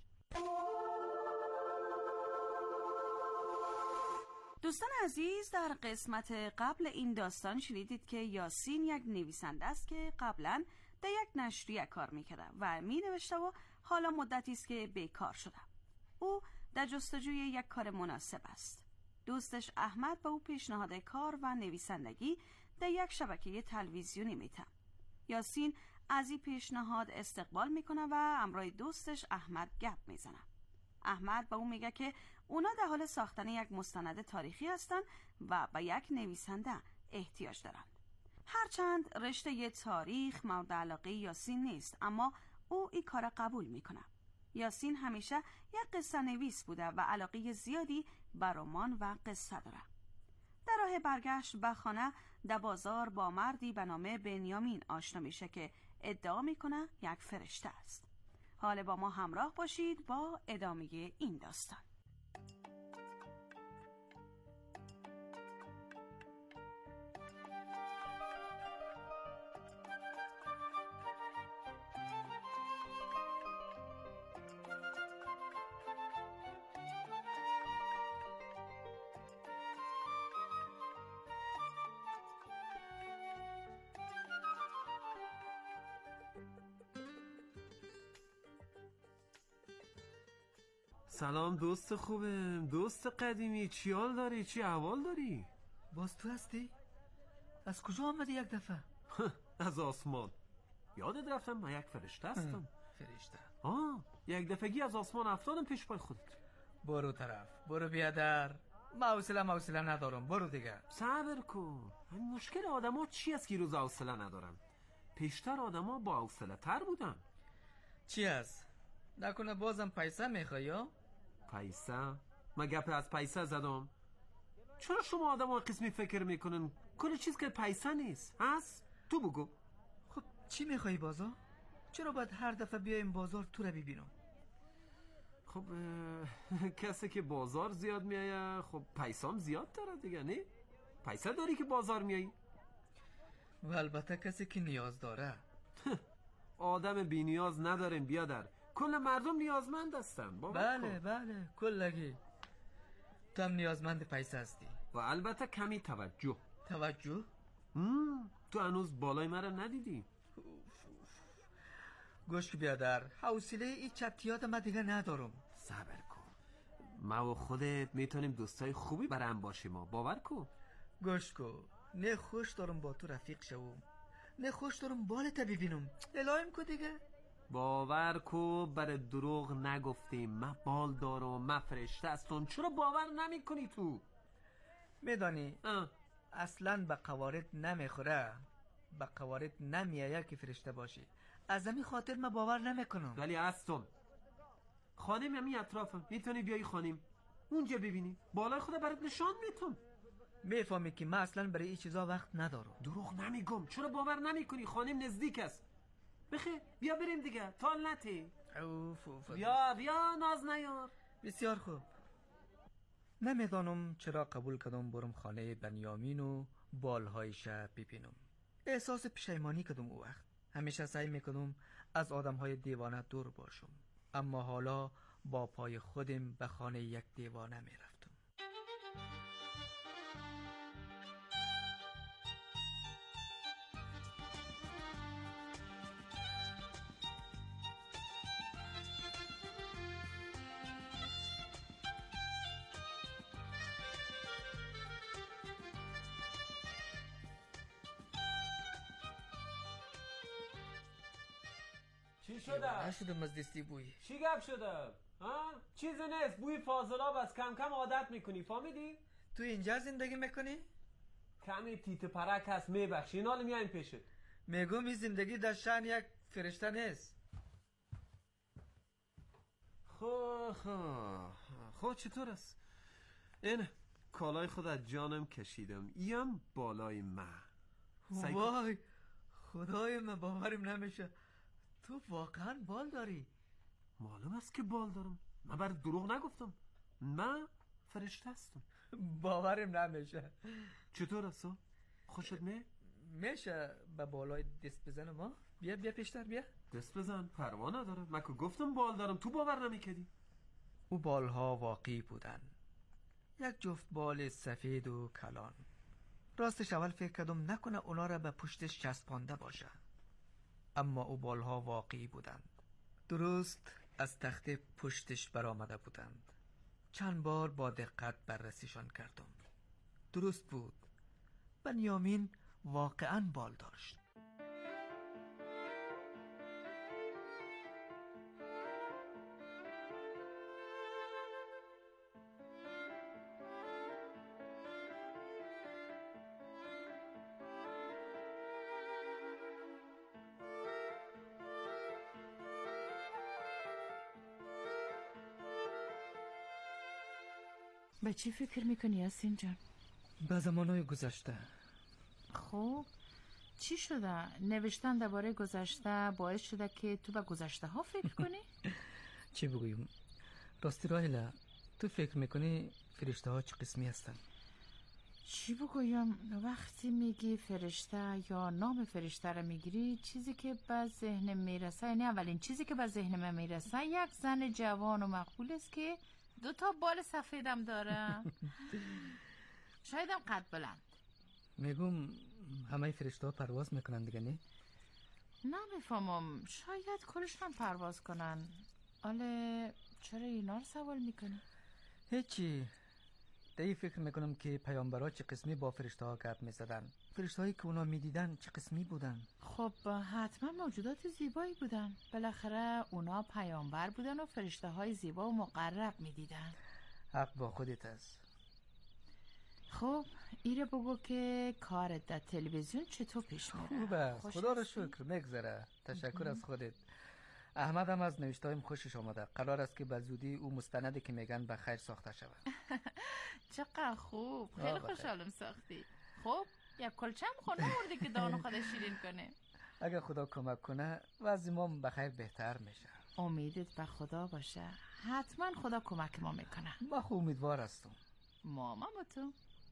دوستان عزیز، در قسمت قبل این داستان شنیدید که یاسین یک نویسنده است که قبلا در یک نشریه کار میکرده و مینوشته و حالا مدتی است که بیکار شده. او در جستجوی یک کار مناسب است. دوستش احمد به او پیشنهاد کار و نویسندگی در یک شبکه تلویزیونی میده. یاسین از این پیشنهاد استقبال میکنه و همراه دوستش احمد گپ میزنه. احمد به او میگه که اونا در حال ساختن یک مستند تاریخی هستن و به یک نویسنده احتیاج دارن. هرچند رشته تاریخ مورد علاقه یاسین نیست، اما او این کار قبول میکنه. یاسین همیشه یک قصه نویس بوده و علاقه زیادی به رمان و قصه داره. در راه برگشت به خانه در بازار با مردی به نام بنیامین آشنا میشه که ادعا میکنه یک فرشته است. حالا با ما همراه باشید با ادامه این داستان. سلام دوست خوبم، دوست قدیمی، چی حال داری؟ چی احوال داری؟ باز تو هستی؟ از کجا آمدی یک دفعه؟ از آسمان. یادت رفتم من یک فرشته هستم. فرشته؟ آه، یک دفعگی از آسمان افتادم پیش پای خودت. برو طرف، برو بیادر. حوصله حوصله ندارم، برو دیگه. صبر کن. همین مشکل آدما چی است که روز حوصله ندارن؟ پیشتر آدما با حوصله تر بودن. چی است؟ نکنه بازم پیسه میخوای یا؟ پیسه؟ من گپ از پیسه زدم. چرا شما آدم ها قسمی فکر میکنن کل چیز که پیسه نیست؟ هست؟ تو بگو. خب چی میخوایی بازار؟ چرا باید هر دفعه بیایم بازار تو رو ببینم؟ خب کسی که بازار زیاد میایه خب پیسه هم زیاد داره دیگه، نه؟ پیسه داری که بازار میایی؟ و البته کسی که نیاز داره. آدم بی نیاز نداریم بیادر، کل مردم نیازمند هستن. بله بله کلگی تو هم نیازمند پیسه هستی و البته کمی توجه. توجه؟ مم. تو هنوز بالای مرا ندیدی. گوش بیادر، حوصله این چپتیات من دیگه ندارم. صبر کن، ما و خودت میتونیم دوستای خوبی برام باشیم. ما باور کن. گوش کن، نه خوش دارم با تو رفیق شوم، نه خوش دارم بالت ببینم. الهیم کو دیگه. باور کو برای دروغ نگفتیم. من بال دارم، من فرشته هستم. چرا باور نمی کنی تو؟ میدانی اصلا به قوارض نمیخوره، به قوارض نمیایه که فرشته باشی. از همین خاطر من باور نمیکنم. ولی هستم. خانم همین اطرافم، میتونی بیایی خانم اونجا ببینی. بالای خدا برات نشان میتونم. میفهمی که من اصلا برای این چیزا وقت ندارم. دروغ نمیگم. چرا باور نمیکنی؟ خانم نزدیک است. بخیر بیا بریم دیگه، تال نتی. اوف اوف. بیا بیا ناز نیار. بسیار خوب. نمیدانم چرا قبول کردم برم خانه بنیامین و بالهایش ببینم. احساس پشیمانی کردم او وقت. همیشه سعی میکردم از آدمهای دیوانه دور باشم، اما حالا با پای خودم به خانه یک دیوانه میرفتم. چی شده؟ نشدم از دستی بوی. چی گپ شده؟ ها؟ چیزی نیست، بوی فاضلاب از کم کم عادت میکنی. فهمیدی؟ تو اینجا زندگی میکنی؟ کمی تیت پرک هست، میبخشی. حالا میایم پیشت. میگم این زندگی در شأن یک فرشته نیست. خو خو خو چطور است؟ این کالای خود از جانم کشیدم. ایم بالای من. وای خدای من باورم نمیشه. تو واقعا بال داری؟ معلوم است که بال دارم. من بر دروغ نگفتم. من فرشته هستم. باورم نمیشه. چطور است؟ خوشت می؟ میشه به بالای دست بزنم ما؟ بیا بیا پیشتر بیا. دست بزن، پروا نداره. من که گفتم بال دارم، تو باور نمیکردی. او بالها واقعی بودن. یک جفت بال سفید و کلان. راستش اول فکر کردم نکنه اونا را به پشتش چسبانده باشه، اما او بالها واقعی بودند. درست از تخت پشتش برآمده بودند چند بار با دقت بررسیشان کردم. درست بود، بنیامین واقعاً بال داشت. به چی فکر میکنی یاسین جان؟ به زمانهای گذشته. خب چی شده؟ نوشتن درباره گذشته باعث شده که تو به گذشته ها فکر کنی؟ چی بگویم؟ راستی راهیلا، تو فکر میکنی فرشته ها چه قسمی هستن؟ چی بگویم؟ وقتی میگی فرشته یا نام فرشته رو میگیری، چیزی که به ذهن میرسه، یعنی اولین چیزی که به ذهن من میرسه یک زن جوان و مقبول است که دو تا بال سفیدم داره. شایدم قد بلند. میگم همه فرشته ها پرواز میکنن دیگه نه؟ نمیفهمم، شاید کلشون پرواز کنن. آله چرا اینا رو سوال میکنی؟ هیچی، دیگه فکر میکنم که پیامبرها چه قسمی با فرشته ها گپ میزدن. فرشته هایی که اونا میدیدن چه قسمی بودن؟ خب حتما موجودات زیبایی بودن، بالاخره اونا پیامبر بودن و فرشته های زیبا و مقرب میدیدن. حق با خودت است. خب ایره بگو که کارت در تلویزیون چطور پیش میره؟ خوبه، خدا رو شکر میگذره. تشکر از خودت. احمد هم از نوشتایم خوشش آمده. قرار است که به زودی او مستندی که میگن به خیر ساخته شود. چقدر خوب، خیلی خوشحالم ساختی. خب یک کلچه هم خونه مرده که دانو خودش شیرین کنه. اگر خدا کمک کنه وضع ما بخیر بهتر میشه. امیدت به خدا باشه، حتما خدا کمک ما میکنه. ما خوب امیدوار هستم. ماما با تو.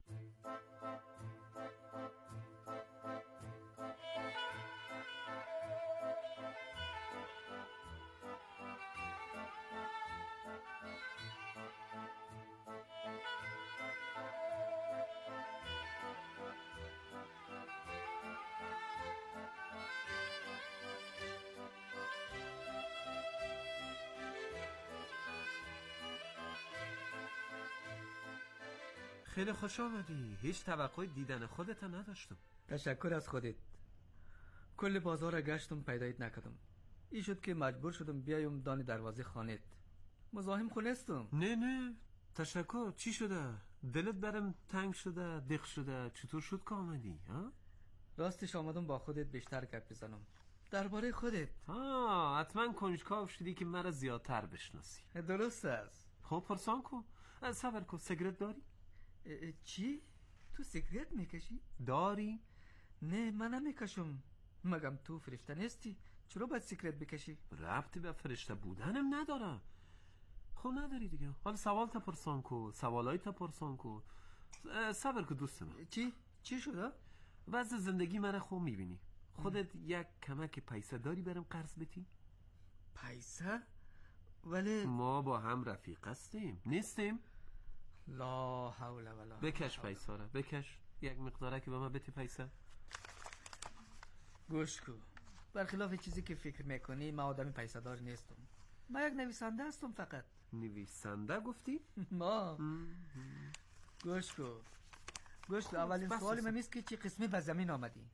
خیلی خوش آمدی. هیچ توقع دیدن خودت نداشتم. تشکر از خودت. کل بازار را گشتم پیدایت نکردم. این شد که مجبور شدم بیایم دان دروازه خانت. مزاحم خونستم. نه نه تشکر. چی شده؟ دلت برم تنگ شده، دق شده؟ چطور شد که آمدی؟ ها؟ راستش آمدم با خودت بیشتر گپ بزنم درباره خودت. ها حتما کنجکاو شدی که مرا زیادتر بشناسی. درست است. خب پرسان کن. صبر کن. سیگرت داری؟ چی؟ تو سیگرت میکشی؟ داری؟ نه من نمیکشم. مگم تو فرشته نیستی؟ چرا باید سیگرت بکشی؟ ربطی به فرشته بودنم نداره. خب نداری دیگه. حالا سوال تا پرسان کن. سوالای تا پرسان کن. صبر کن دوست من. چی؟ چی شده؟ وضع زندگی من خوب میبینی. خودت یک کمک پیسه داری برم قرض بدی؟ پیسه؟ ولی ما با هم رفیق هستیم نیستیم؟ لا حول ولا بکش پیسه را بکش. یک مقداره که به من بتی پیسه. گوش کن، برخلاف چیزی که فکر میکنی من آدم پیسه دار نیستم. من یک نویسنده هستم فقط. نویسنده گفتی؟ ما گوش کن گوش کن اولین سوالی من است که چی قسمی به زمین آمدی؟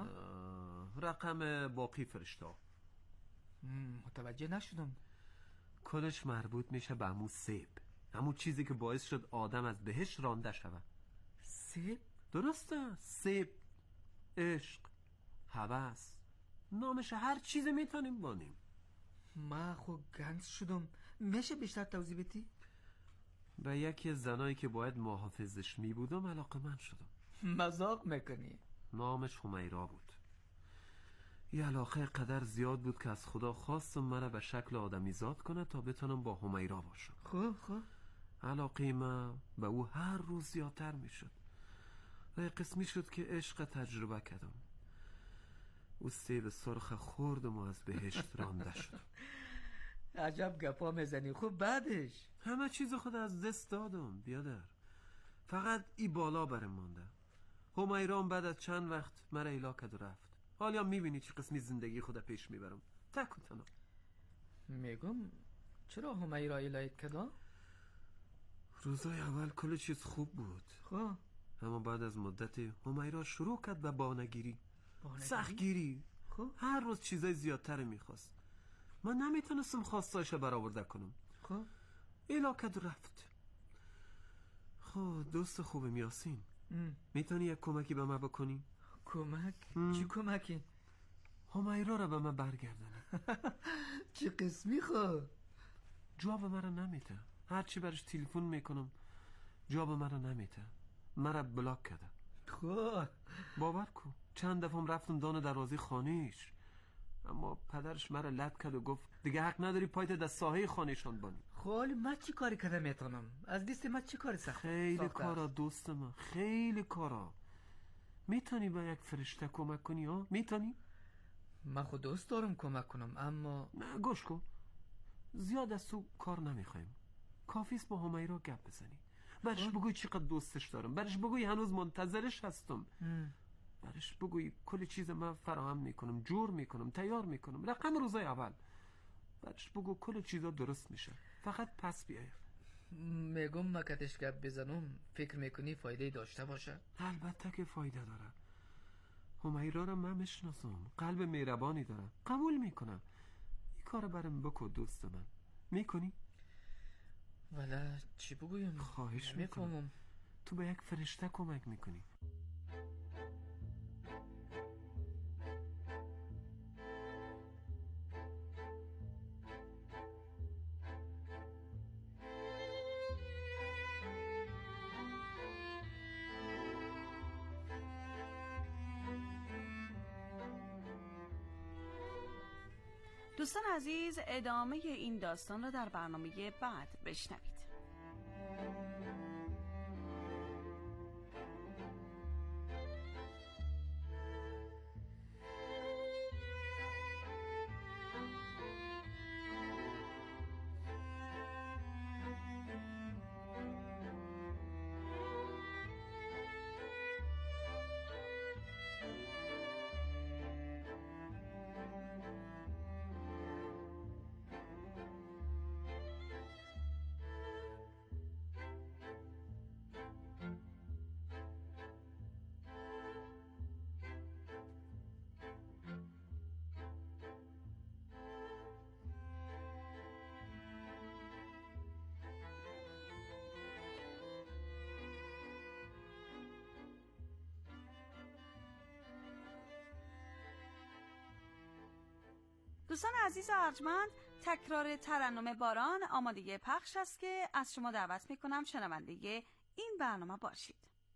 رقم باقی فرشته. متوجه نشدم. کلش مربوط میشه به همون سیب، همون چیزی که باعث شد آدم از بهشت رانده شود. سیب؟ درسته. سیب، عشق، هوس، نامش هر چیزی میتونیم بانیم. من خود گنگ شدم. میشه بیشتر توضیح بدی؟ به یکی از زنایی که باید محافظش میبودم علاقه من شدم. مذاق میکنی؟ نامش همیرا بود. یه علاقه قدر زیاد بود که از خدا خواستم منو به شکل آدمی زاد کنه تا بتونم با همیرا باشم. خوب خوب. علاقه من به او هر روز زیادتر میشد و قسمی شد که عشق تجربه کردم. او سیب سرخ خوردم و از بهشت رانده شدم. عجب گپا میزنی. خوب بعدش؟ همه چیز خود از دست دادم بیادر. فقط ای بالا برم مانده. همیرام بعد از چند وقت مرا ایلا کرد و رفت. حالا میبینی چه قسمی زندگی خود پیش میبرم. تک و تنها. میگم چرا همیرا ایلایت کدا؟ روزای اول کل چیز خوب بود. خب اما بعد از مدتی همیرا شروع کرد به بانگیری، سختگیری. خب هر روز چیزای زیادتر میخواست. من نمیتونستم خواستایش برآورده کنم. خب ایلاکت رفت. خب دوست خوبم یاسین، میتونی یک کمکی به من بکنی؟ کمک؟ ام. چی کمکی؟ همیرا را به من برگردانی. چه قسمی خب؟ جواب مرا نمیده. هرچی برش تلفن میکنم جواب مرا نمیده. مرا بلاک کرده. خب باور کن چند دفعه رفتم دان دروازه خانهش، اما پدرش مرا لط کرد و گفت دیگه حق نداری پایت در ساحه خانهشان بانی. خالی من چی کاری کردم میتونم؟ از دیست من چی کاری سخت؟ خیلی کارا دوست من، خیلی کارا. میتونی با یک فرشته کمک کنی ها؟ میتونی؟ من خود دوست دارم کمک کنم اما نه گوش کن، زیاد از تو کار نمیخوایم. کافیست با همیرا گپ بزنی، برش بگوی چقدر دوستش دارم، برش بگوی هنوز منتظرش هستم، برش بگوی کل چیز من فراهم میکنم، جور میکنم، تیار میکنم، رقم روزای اول. برش بگو کل چیزا درست میشه، فقط پس بیای. میگم مکتش گپ بزنم فکر میکنی فایده داشته باشه؟ البته که فایده داره. همیرا را من میشناسم، قلب مهربانی داره، قبول میکنم. این کار برام بکن دوست من. میکنی؟ ولی چی بگویم؟ خواهش میکنم. تو به یک فرشته کمک میکنی. دوستان عزیز، ادامه این داستان را در برنامه بعد بشنوید. دوستان عزیز و ارجمند، تکرار ترنم باران آماده پخش است که از شما دعوت میکنم شنونده این برنامه باشید.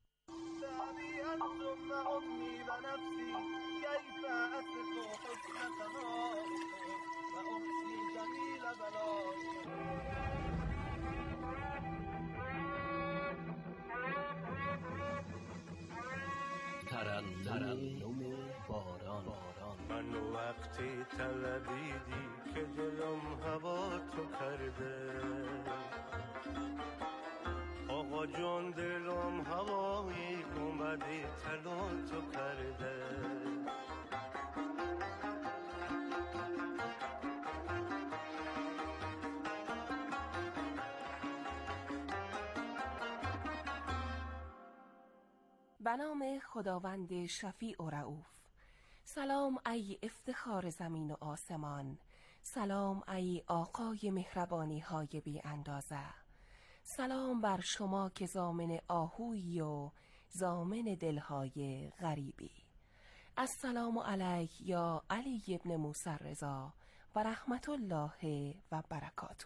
ترنم باران. من وقتی طلبیدی که دلم هوا تو کرده، آقا جان دلم هوایی اومدی طلا تو کرده. به نام خداوند شفیع و رؤوف. سلام ای افتخار زمین و آسمان، سلام ای آقای مهربانی های بی اندازه، سلام بر شما که ضامن آهویی و ضامن دلهای غریبی. السلام علیک یا علی ابن موسی رضا و رحمت الله و برکاته.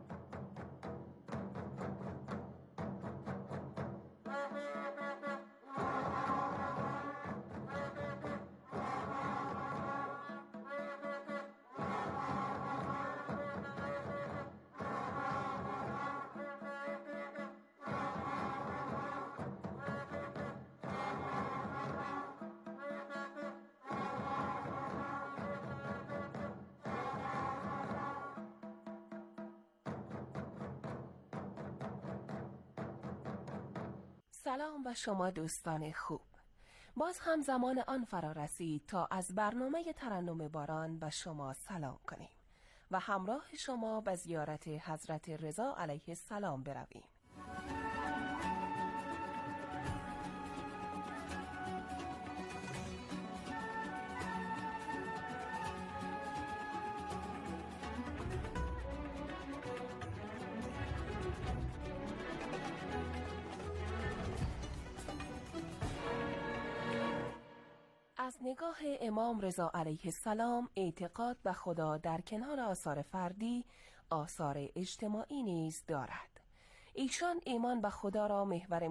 سلام به شما دوستان خوب. باز هم زمان آن فرا رسید تا از برنامه ترنم باران به شما سلام کنیم و همراه شما به زیارت حضرت رضا علیه السلام برویم. نگاه امام رضا علیه السلام اعتقاد به خدا در کنار آثار فردی آثار اجتماعی نیز دارد. ایشان ایمان به خدا را محور